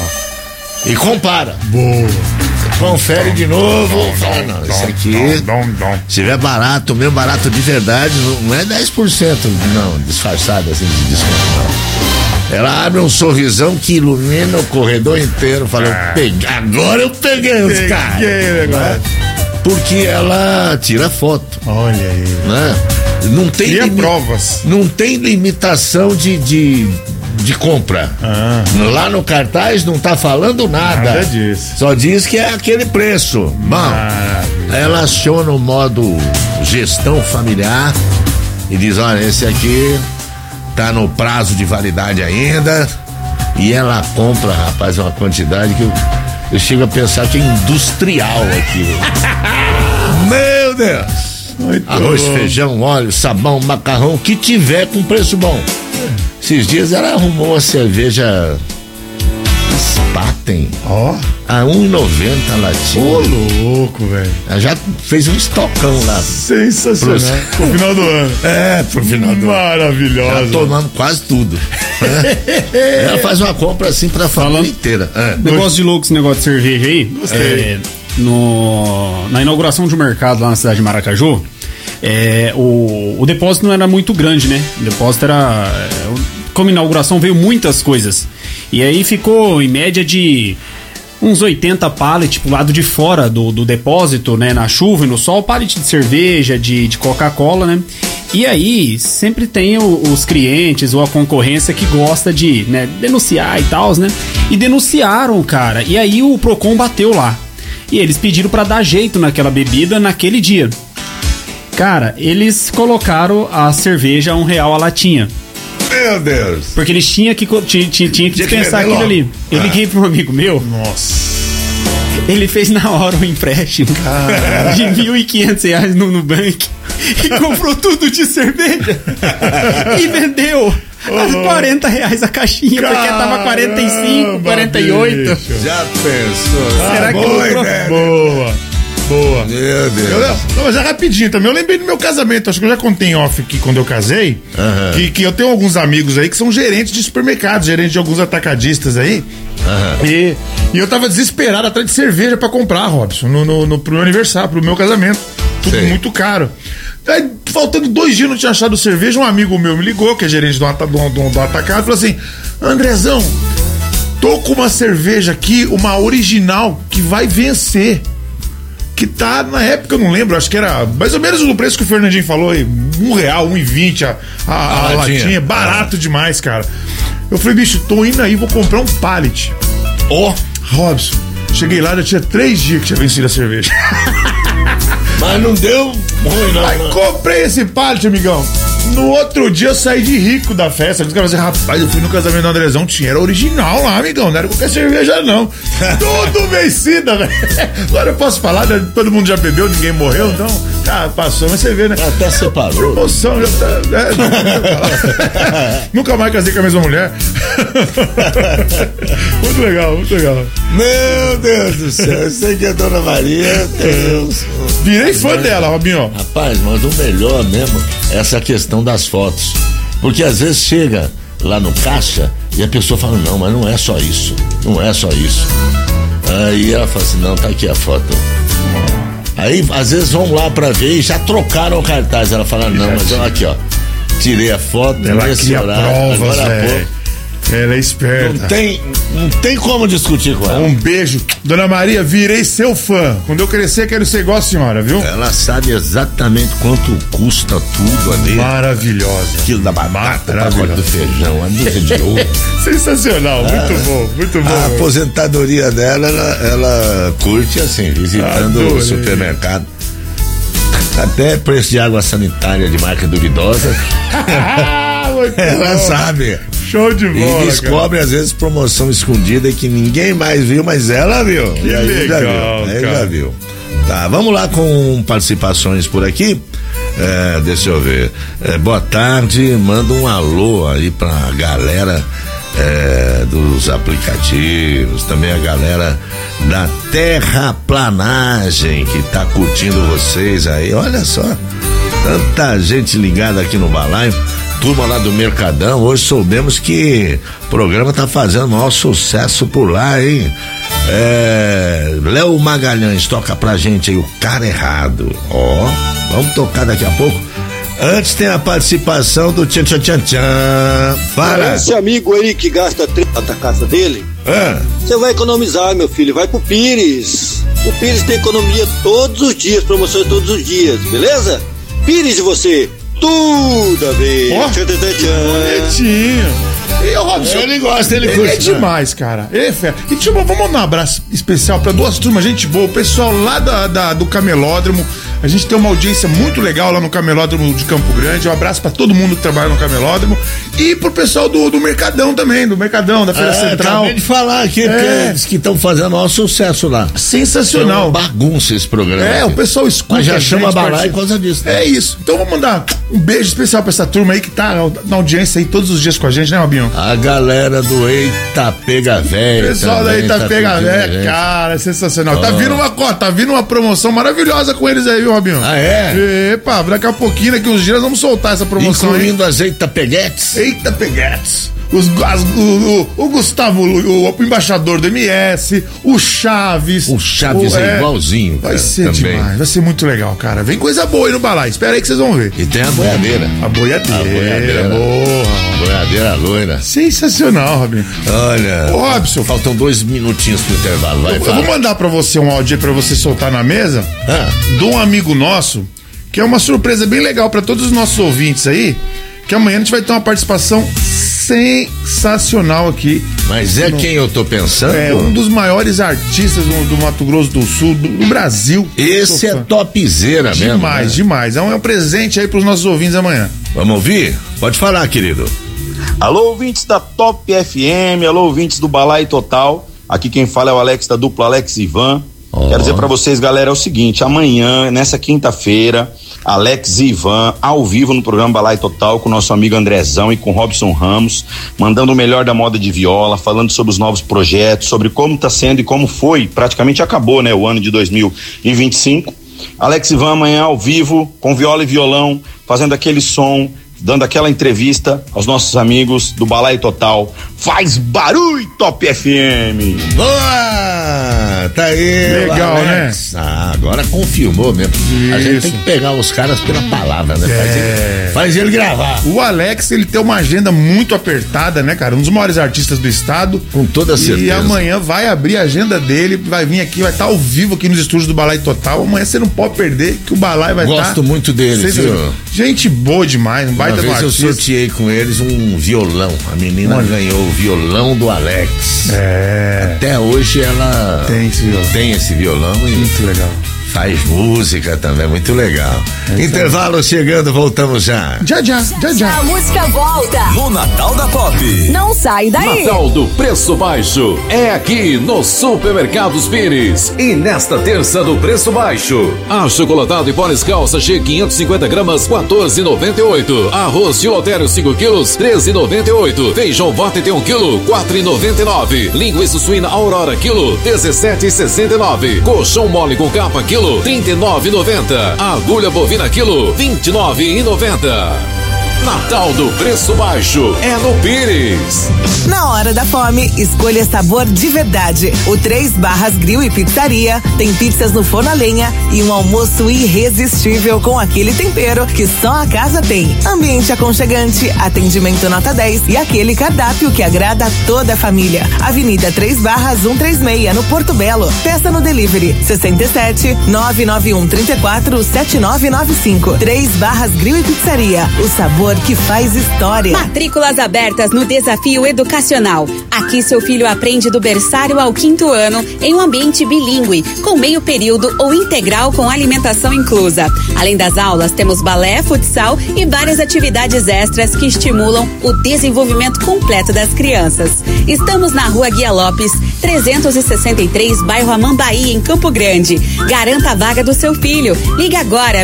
e compara. Boa. Confere de novo. Fala, não, isso aqui, se tiver barato, mesmo barato de verdade, não é 10%, não, disfarçado assim de desconto, não. Ela abre um sorrisão que ilumina o corredor inteiro. Fala, agora eu peguei os caras. Porque ela tira foto. Olha aí. Né? Não tem provas. Não tem limitação de compra. Lá no cartaz não tá falando nada disso. Só diz que é aquele preço. Bom, ela aciona o modo gestão familiar e diz, olha, esse aqui tá no prazo de validade ainda, e ela compra, rapaz, uma quantidade que eu chego a pensar que é industrial aquilo. Meu Deus. Arroz, feijão, óleo, sabão, macarrão, que tiver com preço bom. Esses dias ela arrumou uma cerveja Spaten a R$1,90 a latinha. Ô, louco, velho. Ela já fez um estocão lá. Sensacional. Pro final do ano. Pro final do ano. Maravilhosa. Já tomamos quase tudo. Ela faz uma compra assim pra família inteira. Negócio de louco, esse negócio de cerveja aí. Na inauguração de um mercado lá na cidade de Maracaju, o depósito não era muito grande, né? O depósito era... Como inauguração veio muitas coisas. E aí ficou em média de uns 80 pallets pro lado de fora do depósito, né? Na chuva e no sol, pallet de cerveja, de Coca-Cola, né? E aí sempre tem os clientes ou a concorrência que gosta de, né, denunciar e tal, né? E denunciaram, cara. E aí o Procon bateu lá. E eles pediram pra dar jeito naquela bebida naquele dia. Cara, eles colocaram a cerveja a R$1 a latinha. Meu Deus! Porque eles tinham que dispensar aquilo ali. Eu liguei para um amigo meu. Nossa! Ele fez na hora um empréstimo de R$1.500 no Nubank e comprou tudo de cerveja e vendeu a R$40 a caixinha, porque tava 45, 48. Bicho. Já pensou? Será que boa, boa. Boa. Meu Deus. Mas é rapidinho também. Eu lembrei do meu casamento. Acho que eu já contei em off aqui quando eu casei. Que eu tenho alguns amigos aí que são gerentes de supermercados, gerentes de alguns atacadistas aí. E eu tava desesperado atrás de cerveja pra comprar, Robson, pro meu aniversário, pro meu casamento. tudo muito caro. Aí, faltando 2 dias, não tinha achado cerveja, um amigo meu me ligou, que é gerente do atacado, falou assim: Andrezão, tô com uma cerveja aqui, uma original, que vai vencer. Que tá, na época, eu não lembro, acho que era mais ou menos o preço que o Fernandinho falou aí, R$1, R$1,20 a latinha, barato demais, cara. Eu falei, bicho, tô indo aí, vou comprar um pallet. Robson, cheguei lá, já tinha 3 dias que tinha vencido a cerveja. Mas não deu ruim, não. Aí comprei esse pallet, amigão. No outro dia eu saí de rico da festa. Os caras diziam, rapaz, eu fui no casamento do Andrezão, era original lá, amigão. Não era qualquer cerveja, não. Tudo vencida, velho. Agora eu posso falar, né? Todo mundo já bebeu, ninguém morreu, então. Passou, mas você vê, né? Até separou. Promoção, já tá. Nunca mais casei com a mesma mulher. Muito legal, muito legal. Meu Deus do céu, eu sei que a Dona Maria tem. Virei fã dela, Robinho. Rapaz, mas o melhor mesmo é essa questão das fotos. Porque às vezes chega lá no caixa e a pessoa fala, não, mas não é só isso. Não é só isso. Aí ela fala assim, não, tá aqui a foto. Aí às vezes vão lá pra ver e já trocaram o cartaz. Ela fala, não, mas olha aqui, ó. Tirei a foto, ela nesse horário, provas, agora há pouco. Ela é esperta. Não tem como discutir com ela. Um beijo. Dona Maria, virei seu fã. Quando eu crescer, quero ser igual a senhora, viu? Ela sabe exatamente quanto custa tudo ali. Maravilhosa. Quilo da batata, pacote do feijão, a dúzia de ovo. Sensacional, muito bom, muito bom. A aposentadoria dela, ela curte assim, visitando o supermercado. Até preço de água sanitária de marca duvidosa. Ela sabe. Show de bola. E descobre, cara, às vezes, promoção escondida que ninguém mais viu, mas ela viu. Que legal, já viu. Tá, vamos lá com participações por aqui. Deixa eu ver. Boa tarde, manda um alô aí pra galera dos aplicativos, também a galera da terraplanagem que tá curtindo vocês aí. Olha só, tanta gente ligada aqui no balaio. Turma lá do Mercadão, hoje soubemos que o programa tá fazendo maior sucesso por lá, hein? Léo Magalhães, toca pra gente aí o Cara Errado. Vamos tocar daqui a pouco. Antes tem a participação do Tchan Tchan Tchan Tchan. Fala. Esse amigo aí que gasta 30 da casa dele, você vai economizar, meu filho, vai pro Pires. O Pires tem economia todos os dias, promoções todos os dias, beleza? Pires de você. Tudo a ver. Bonitinho. E o Robson, ele gosta, ele curte. É demais, cara. Ele é fera. E tipo, vamos mandar um abraço especial pra 2 turmas, gente boa. O pessoal lá do Camelódromo. A gente tem uma audiência muito legal lá no Camelódromo de Campo Grande. Um abraço pra todo mundo que trabalha no Camelódromo. E pro pessoal do Mercadão também, da Feira Central. Acabei de falar aqui, eles que estão fazendo maior sucesso lá. Sensacional. É uma bagunça esse programa. O pessoal escuta. Mas já chama balaio por causa disso. É isso. Então vamos mandar um beijo especial pra essa turma aí que tá na audiência aí todos os dias com a gente, né, Robinho? A galera do Eita Pega Véia. Pessoal da Eita Pega Véia, cara, é sensacional. Tá vindo uma promoção maravilhosa com eles aí, viu, Robinho? Ah, é? Epa, daqui a pouquinho, daqui uns dias, nós vamos soltar essa promoção. Incluindo as Eita Peguetes. Eita Peguetes. O Gustavo, o embaixador do MS, o Chaves. O Chaves é igualzinho, cara. Vai ser também demais, vai ser muito legal, cara. Vem coisa boa aí no balaio, espera aí que vocês vão ver. E tem a boiadeira. A boiadeira, boa. Boiadeira loira. Sensacional, Robinho. Olha, Robson, faltam 2 minutinhos pro intervalo, vai. Eu vou mandar pra você um áudio aí pra você soltar na mesa de um amigo nosso, que é uma surpresa bem legal pra todos os nossos ouvintes aí, que amanhã a gente vai ter uma participação sensacional aqui. Mas quem eu tô pensando? É um dos maiores artistas do Mato Grosso do Sul, do Brasil. Esse é topzera mesmo. Demais, demais. É um presente aí pros nossos ouvintes amanhã. Vamos ouvir? Pode falar, querido. Alô, ouvintes da Top FM, alô, ouvintes do Balaio Total. Aqui quem fala é o Alex da dupla Alex e Ivan. Quero dizer pra vocês, galera, é o seguinte: amanhã, nessa quinta-feira, Alex e Ivan, ao vivo no programa Balaio Total, com o nosso amigo Andrezão e com Robson Ramos, mandando o melhor da moda de viola, falando sobre os novos projetos, sobre como tá sendo e como foi, praticamente acabou, né, o ano de 2025. Alex e Ivan amanhã ao vivo, com viola e violão, fazendo aquele som, dando aquela entrevista aos nossos amigos do Balaio Total. Faz barulho, Top FM! Boa! tá aí. Legal, né? Agora confirmou mesmo. A gente tem que pegar os caras pela palavra, né? Faz ele gravar. O Alex, ele tem uma agenda muito apertada, né, cara? Um dos maiores artistas do estado. Com toda certeza. E amanhã vai abrir a agenda dele, vai vir aqui, vai estar ao vivo aqui nos estúdios do Balai Total. Amanhã você não pode perder, que o Balai vai estar. Gosto muito dele, viu? Gente boa demais, um baita artista. Eu sorteei com eles um violão. A menina ganhou o violão do Alex. Até hoje ela tem esse violão e muito legal. Faz música também, muito legal. Intervalo chegando, voltamos já. Já. A música volta. No Natal da Pop. Não sai daí. Natal do Preço Baixo é aqui no Supermercados Pires. E nesta terça do Preço Baixo, achocolatado e pó Nescau sachê 550 gramas, 14,98. Arroz Gilotério 5 quilos, 13,98. Feijão Forte tem 1 quilo, 4,99. Linguiça suína Aurora quilo, 17,69. Colchão mole com capa quilo, 39,90. Agulha bovina quilo, 29,90. Natal do Preço Baixo é no Pires. Na hora da fome, escolha sabor de verdade. O 3 Barras Grill e Pizzaria tem pizzas no forno a lenha e um almoço irresistível com aquele tempero que só a casa tem. Ambiente aconchegante, atendimento nota 10 e aquele cardápio que agrada a toda a família. Avenida 3 Barras 136, no Porto Belo. Peça no delivery 67 991 34 7995. 3 Barras Grill e Pizzaria. O sabor que faz história. Matrículas abertas no Desafio Educacional. Aqui seu filho aprende do berçário ao 5º ano em um ambiente bilíngue, com meio período ou integral com alimentação inclusa. Além das aulas, temos balé, futsal e várias atividades extras que estimulam o desenvolvimento completo das crianças. Estamos na Rua Guia Lopes, 363, bairro Amambaí, em Campo Grande. Garanta a vaga do seu filho. Ligue agora,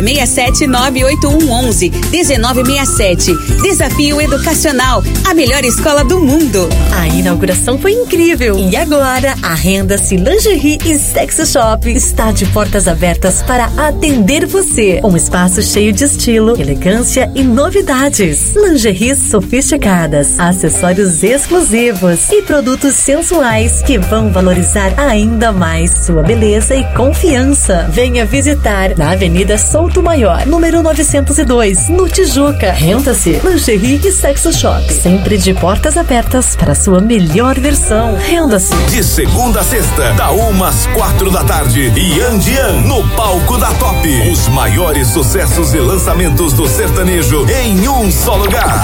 6798111-1967. Desafio Educacional, a melhor escola do mundo. A inauguração foi incrível. E agora, a Renda-se Lingerie e Sex Shop está de portas abertas para atender você. Um espaço cheio de estilo, elegância e novidades. Lingeries sofisticadas, acessórios exclusivos e produtos sensuais que vão valorizar ainda mais sua beleza e confiança. Venha visitar na Avenida Souto Maior, número 902, no Tijuca. Renda-se Lingerie e Sex Shop, sempre de portas abertas para sua melhor versão. Renda-se. De segunda a sexta, da 1 às 4 da tarde, Yan Jian no palco da Top. Os maiores sucessos e lançamentos do sertanejo em um só lugar.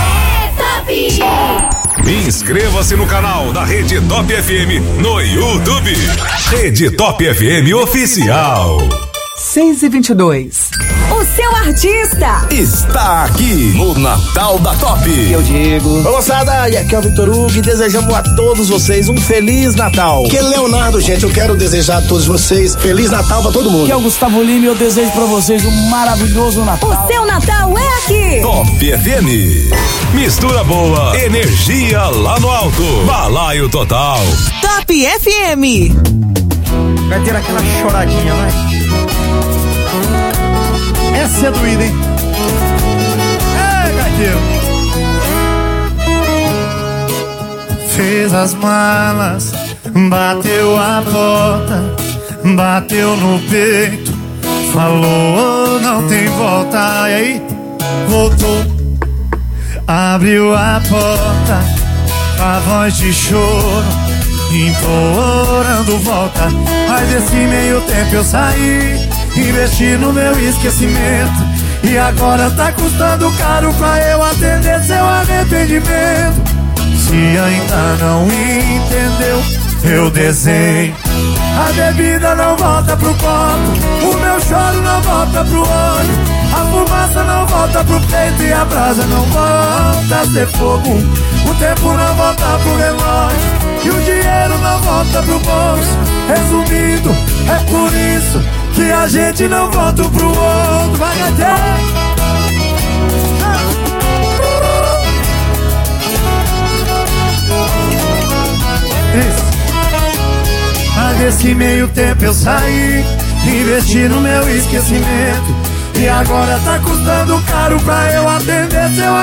Inscreva-se no canal da Rede Top FM no YouTube. Rede Top FM Oficial. 6h22. O seu artista está aqui no Natal da Top. Eu digo. Oi, moçada, e aqui é o Vitor Hugo e desejamos a todos vocês um Feliz Natal. Que é Leonardo, gente, eu quero desejar a todos vocês Feliz Natal pra todo mundo. Que é o Gustavo Lima e eu desejo pra vocês um maravilhoso Natal. O seu Natal é aqui. Top FM. Mistura boa, energia lá no alto. Balaio Total. Top FM. Vai ter aquela choradinha, vai. Essa é doída, hein? Gaiteiro. Fez as malas, bateu a porta, bateu no peito, falou não tem volta. E aí, voltou, abriu a porta, a voz de choro, implorando volta. Mas desse meio tempo eu saí, investi no meu esquecimento, e agora tá custando caro pra eu atender seu arrependimento. Se ainda não entendeu, eu desenho. A bebida não volta pro copo, o meu choro não volta pro olho, a fumaça não volta pro peito e a brasa não volta a ser fogo. O tempo não volta pro relógio e o dinheiro não volta pro bolso. Resumindo, é por isso que a gente não volta pro outro. Vai, gaiteiro! Mas nesse meio tempo eu saí, investi no meu esquecimento, e agora tá custando caro pra eu atender seu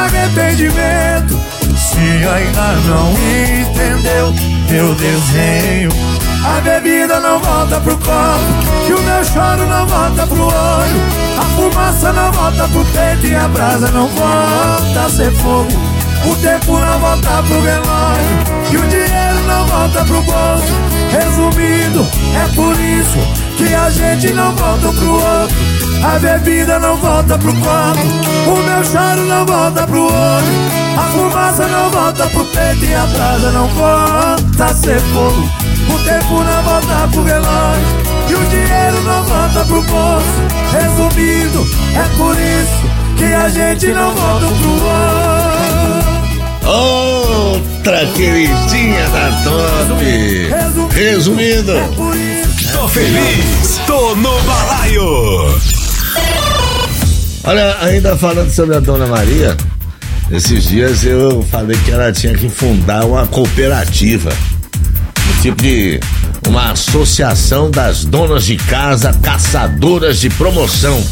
arrependimento. Se ainda não entendeu, eu desenho. A bebida não volta pro copo, e o meu choro não volta pro olho. A fumaça não volta pro peito e a brasa não volta a ser fogo. O tempo não volta pro relógio, e o dinheiro não volta pro bolso. Resumindo, é por isso que a gente não volta pro outro. A bebida não volta pro copo, o meu choro não volta pro olho. A fumaça não volta pro peito e a brasa não volta a ser fogo. O tempo não volta pro relógio, e o dinheiro não volta pro bolso. Resumindo, é por isso que a gente não volta pro outro. Outra queridinha da Top. Resumindo, tô feliz, tô no balaio. Olha, ainda falando sobre a Dona Maria, esses dias eu falei que ela tinha que fundar uma cooperativa, um tipo de uma associação das donas de casa caçadoras de promoção.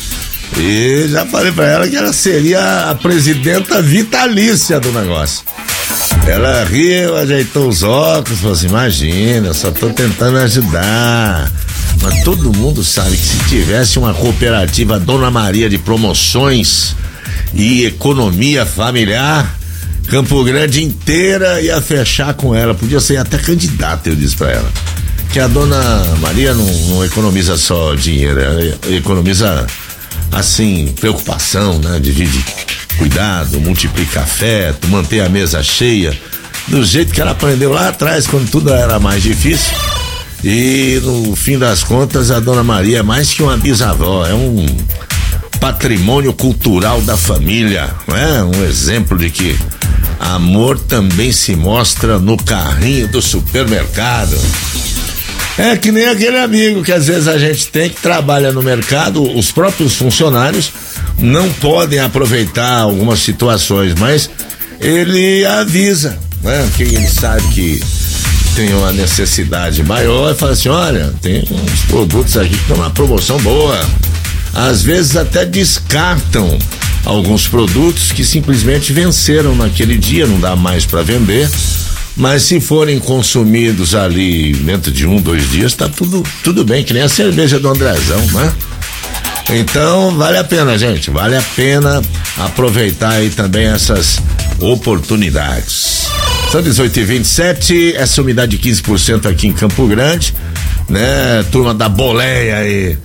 E já falei pra ela que ela seria a presidenta vitalícia do negócio. Ela riu, ajeitou os óculos, falou assim: imagina, eu só tô tentando ajudar. Mas todo mundo sabe que se tivesse uma cooperativa Dona Maria de promoções e economia familiar, Campo Grande inteira ia fechar com ela. Podia ser até candidata, eu disse pra ela. Que a Dona Maria não economiza só dinheiro, ela economiza, assim, preocupação, né? Divide cuidado, multiplica afeto, manter a mesa cheia, do jeito que ela aprendeu lá atrás, quando tudo era mais difícil. E no fim das contas, a Dona Maria é mais que uma bisavó, é um patrimônio cultural da família, não é? Um exemplo de que amor também se mostra no carrinho do supermercado. É que nem aquele amigo que às vezes a gente tem que trabalha no mercado, os próprios funcionários não podem aproveitar algumas situações, mas ele avisa, né? Quem ele sabe que tem uma necessidade maior e fala assim: olha, tem uns produtos aqui que estão na promoção boa. Às vezes até descartam alguns produtos que simplesmente venceram naquele dia, não dá mais para vender. Mas se forem consumidos ali dentro de 1-2 dias, tá tudo bem, que nem a cerveja do Andrezão, né? Então vale a pena, gente, vale a pena aproveitar aí também essas oportunidades. São 18h27, essa umidade de 15% aqui em Campo Grande, né? Turma da boleia aí,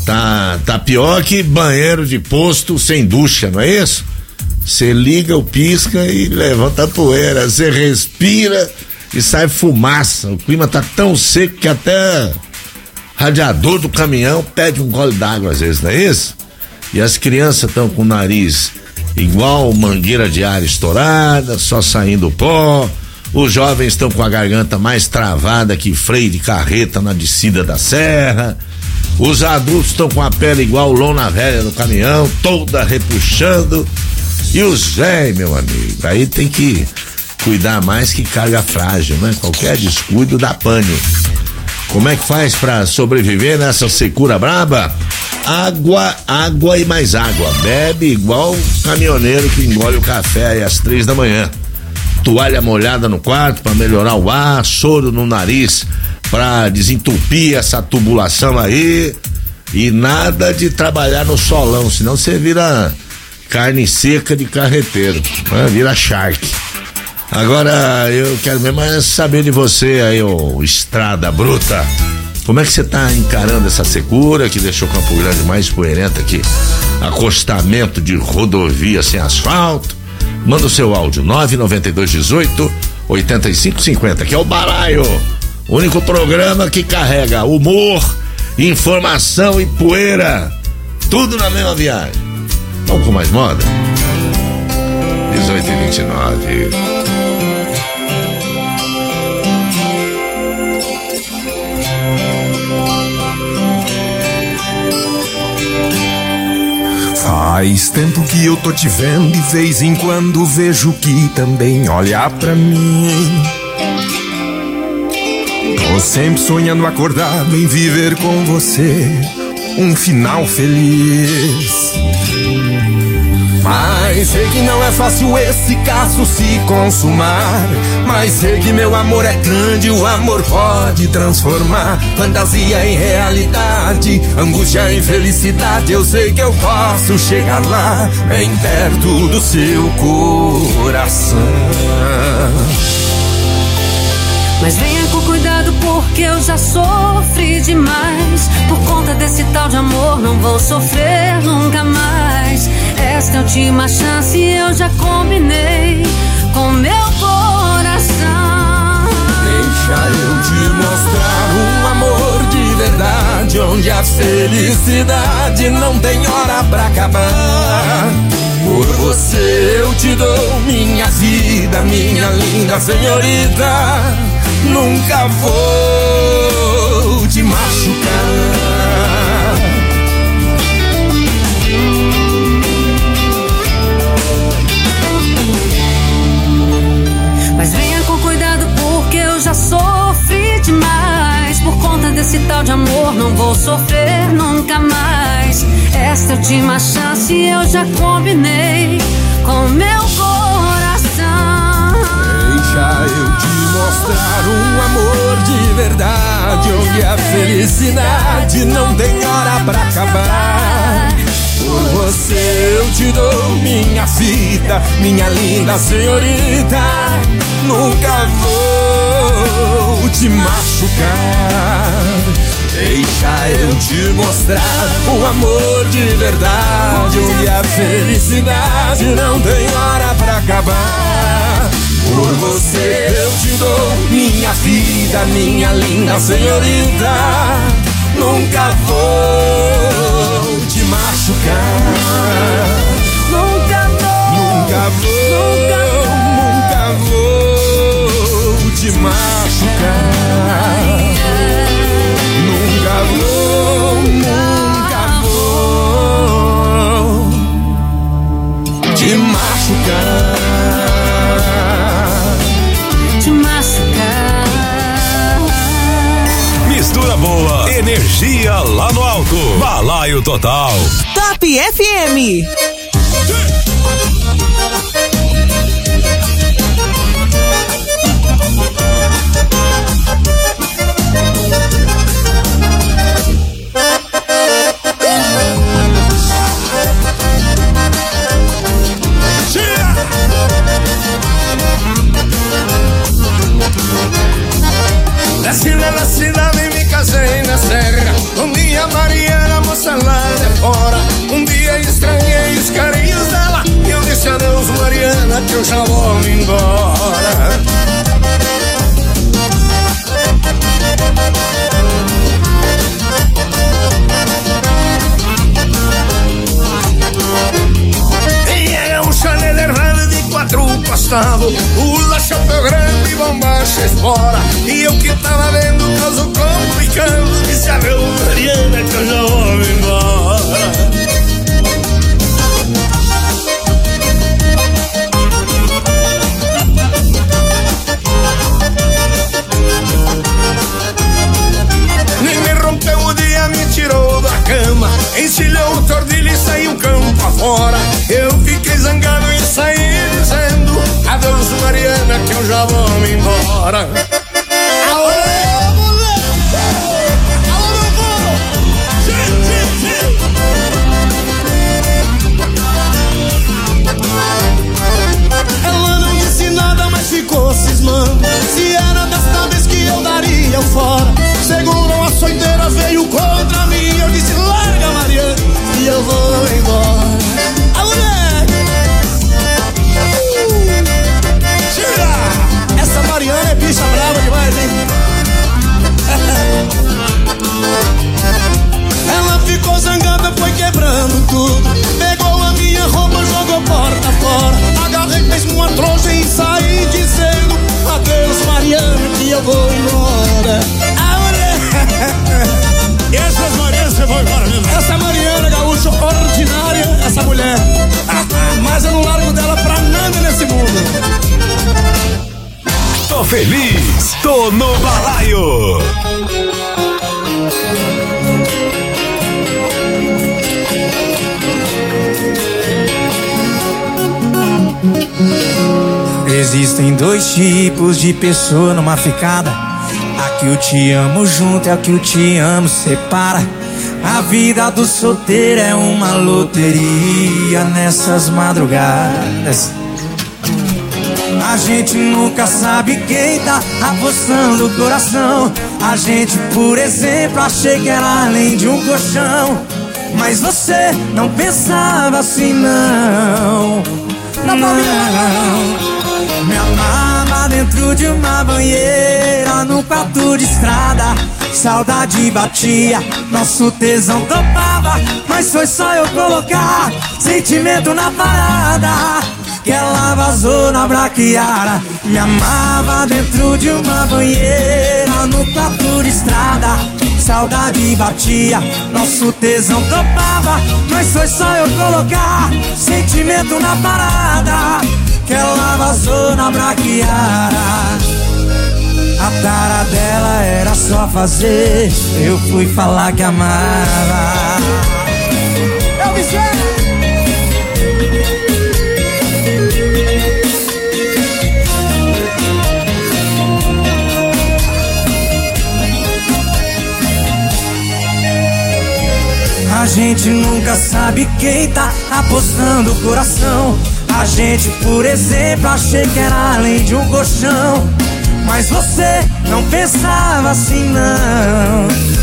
tá pior que banheiro de posto sem ducha, não é isso? Você liga o pisca e levanta a poeira, você respira e sai fumaça. O clima tá tão seco que até radiador do caminhão pede um gole d'água às vezes, não é isso? E as crianças estão com o nariz igual mangueira de ar estourada, só saindo pó. Os jovens estão com a garganta mais travada que freio de carreta na descida da serra. Os adultos estão com a pele igual lona velha no caminhão, toda repuxando. E os velhos, meu amigo, aí tem que cuidar mais que carga frágil, né? Qualquer descuido dá pane. Como é que faz pra sobreviver nessa secura braba? Água e mais água. Bebe igual caminhoneiro que engole o café aí às 3 da manhã. Toalha molhada no quarto pra melhorar o ar, soro no nariz pra desentupir essa tubulação aí. E nada de trabalhar no solão, senão você vira carne seca de carreteiro, né? Vira charque. Agora eu quero mesmo saber de você aí, ô Estrada Bruta. Como é que você tá encarando essa secura que deixou Campo Grande mais poeirenta aqui? Acostamento de rodovia sem asfalto. Manda o seu áudio 99218-8550, que é o Balaio, único programa que carrega humor, informação e poeira, tudo na mesma viagem. Vamos com mais moda? 18h29. Faz tempo que eu tô te vendo, de vez em quando vejo que também olha pra mim. Tô sempre sonhando acordado em viver com você um final feliz. Mas sei que não é fácil esse caso se consumar, mas sei que meu amor é grande, o amor pode transformar fantasia em realidade, angústia em felicidade. Eu sei que eu posso chegar lá, bem perto do seu coração. Mas venha com cuidado porque eu já sofri demais. Por conta desse tal de amor não vou sofrer nunca mais. Esta é a última chance, eu já combinei com meu coração. Deixa eu te mostrar um amor de verdade, onde a felicidade não tem hora pra acabar. Por você eu te dou minha vida, minha linda senhorita. Nunca vou te machucar. Mas venha com cuidado porque eu já sofri demais. Por conta desse tal de amor não vou sofrer nunca mais. Esta última chance eu já combinei com meu coração. Deixa eu te mostrar um amor de verdade, onde a felicidade não tem hora pra acabar. Por você eu te dou minha vida, minha linda senhorita. Nunca vou te machucar. Deixa eu te mostrar um amor de verdade, onde a felicidade não tem hora pra acabar. Por você eu te dou minha vida, minha linda senhorita. Nunca vou te machucar. Nunca vou te machucar. Nunca vou te machucar. Mistura boa, energia lá no alto. Balaio Total. Top FM. Nasci na cidade e me casei na serra. Um dia Mariana, moça lá de fora. Um dia estranhei os carinhos dela e eu disse adeus Mariana, que eu já vou embora. E era um chalé de rade de 4 costados, pula, chapéu grande e bombacha espora. E eu que tava vendo o caso complicado, disse adeus Mariana, que eu já vou embora. Nem me rompeu o dia, me tirou da cama, encilhou o tordilho e saiu campo afora. Eu fiquei zangado e saí dizendo adeus Mariana, que eu já vou me embora. existem dois tipos de pessoa numa ficada. A que o te amo junto é a que o te amo separa. A vida do solteiro é uma loteria nessas madrugadas. A gente nunca sabe quem tá apostando o coração. A gente, por exemplo, achei que era além de um colchão. Mas você não pensava assim, não. Não. Me amava dentro de uma banheira, num quarto de estrada. Saudade batia, nosso tesão topava. Mas foi só eu colocar sentimento na parada que ela vazou na braquiara. Me amava dentro de uma banheira, no quarto de estrada. Saudade batia, nosso tesão topava. Mas foi só eu colocar sentimento na parada que ela vazou na braquiara. A tara dela era só fazer, eu fui falar que amava. Eu me A gente nunca sabe quem tá apostando o coração. A gente, por exemplo, achei que era além de um colchão. Mas você não pensava assim, não.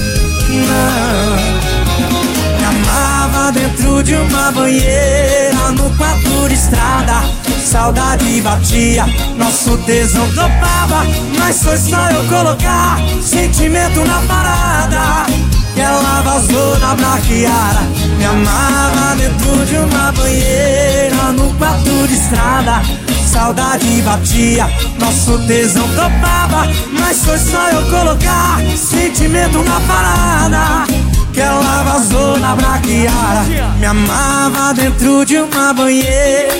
Me amava dentro de uma banheira, no quarto de estrada. Saudade batia, nosso tesão topava. Mas foi só eu colocar sentimento na parada que ela vazou na braquiara. Me amava dentro de uma banheira, no quarto de estrada. Saudade batia, nosso tesão topava. Mas foi só eu colocar sentimento na parada que ela vazou na braquiara. Me amava dentro de uma banheira,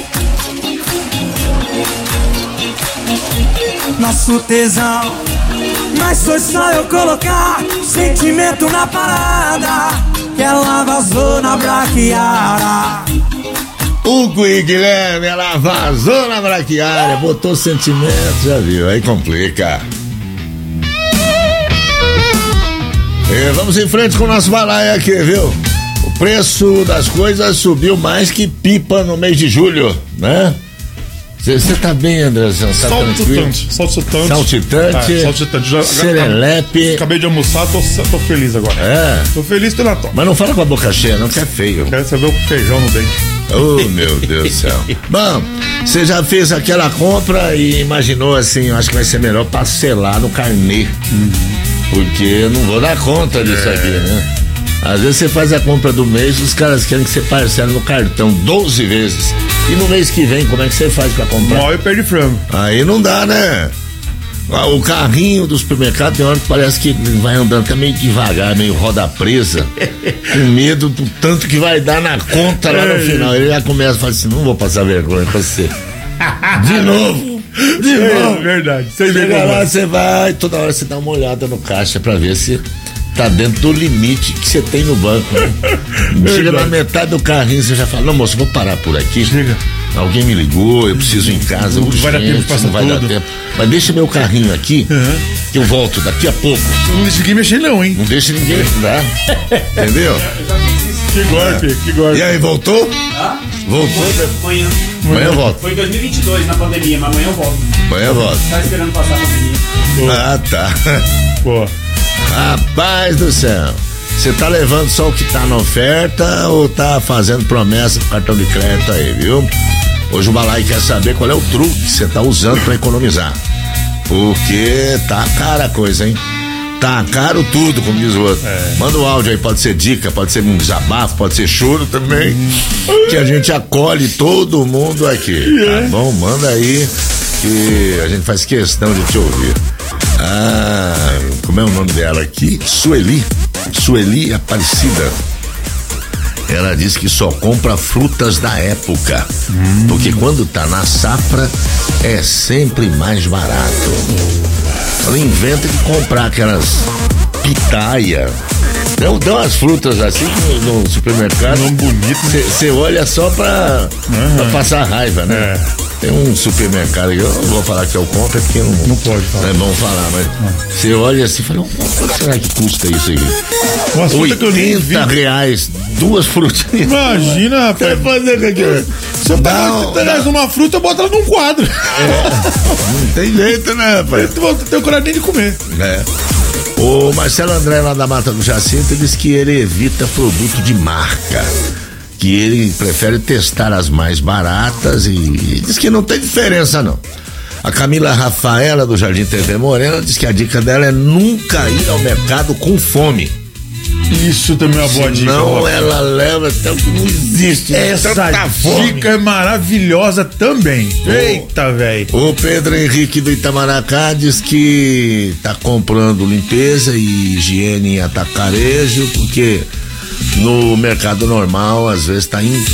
nosso tesão. Mas foi só eu colocar sentimento na parada que ela vazou na braquiara. Hugo e Guilherme, ela vazou na braquiária, botou sentimento, já viu, aí complica. E vamos em frente com o nosso balaio aqui, viu? O preço das coisas subiu mais que pipa no mês de julho, né? Você tá bem, Andrezão? Tá saltitante. Saltitante. Serelepe. Acabei de almoçar, tô feliz agora. É? Tô feliz, tô na top. Mas não fala com a boca cheia, não, que é feio. Quero saber o feijão no dente. Oh, meu Deus do céu. Bom, você já fez aquela compra e imaginou assim, eu acho que vai ser melhor parcelar no carnê. Porque eu não vou dar conta disso aqui, né? Às vezes você faz a compra do mês, os caras querem que você parcele no cartão 12 vezes. E no mês que vem, como é que você faz pra comprar? Mó e perde frango. Aí não dá, né? O carrinho do supermercado tem hora que parece que vai andando até meio devagar, meio roda presa, com medo do tanto que vai dar na conta lá no final. Ele já começa a falar assim, não vou passar vergonha pra você. De novo. Verdade. Chega lá, você vai, toda hora você dá uma olhada no caixa pra ver se tá dentro do limite que você tem no banco, né? Chega na metade do carrinho, você já fala, não, moço, vou parar por aqui. Chega. Alguém me ligou, eu preciso ir em casa, urgente, vai dar tempo, não vai dar tempo. Mas deixa meu carrinho aqui, que eu volto daqui a pouco. Não deixa ninguém mexer não, hein? Não deixa ninguém mexer, entendeu? Que golpe. E aí, voltou? Voltou? Amanhã eu volto. Foi em 2022 na pandemia, mas amanhã eu volto. Amanhã eu volto. Tá esperando passar a pandemia. Ah, tá. Pô. Rapaz do céu, você tá levando só o que tá na oferta ou tá fazendo promessa pro cartão de crédito aí, viu? Hoje o Balai quer saber qual é o truque que você tá usando pra economizar. Porque tá cara a coisa, hein? Tá caro tudo, como diz o outro. Manda um áudio aí, pode ser dica, pode ser um desabafo, pode ser choro também. Que a gente acolhe todo mundo aqui. Tá bom? Manda aí que a gente faz questão de te ouvir. Ah, como é o nome dela aqui? Sueli Aparecida. Ela diz que só compra frutas da época, porque quando tá na safra é sempre mais barato. Ela inventa de comprar aquelas pitaia. Dão umas frutas assim no supermercado. Não bonito. Você olha só pra passar raiva, né? Tem um supermercado, eu não vou falar que é o Compra, porque não pode falar. É bom falar, mas você olha assim e fala, quanto será que custa isso aqui? Nossa, R$80, 2 frutinhas. Imagina, rapaz. Você pega uma fruta, bota ela num quadro. Não tem jeito, né, rapaz? Eu não tenho coragem nem de comer. O Marcelo André, lá da Mata do Jacinto, diz que ele evita produto de marca, que ele prefere testar as mais baratas e diz que não tem diferença, não. A Camila Rafaela, do Jardim TV Morena, diz que a dica dela é nunca ir ao mercado com fome. Isso também é uma boa dica. Não, ela leva até o que não existe. Essa dica é maravilhosa também. Eita, velho. O Pedro Henrique do Itamaracá diz que tá comprando limpeza e higiene em atacarejo, porque no mercado normal às vezes tá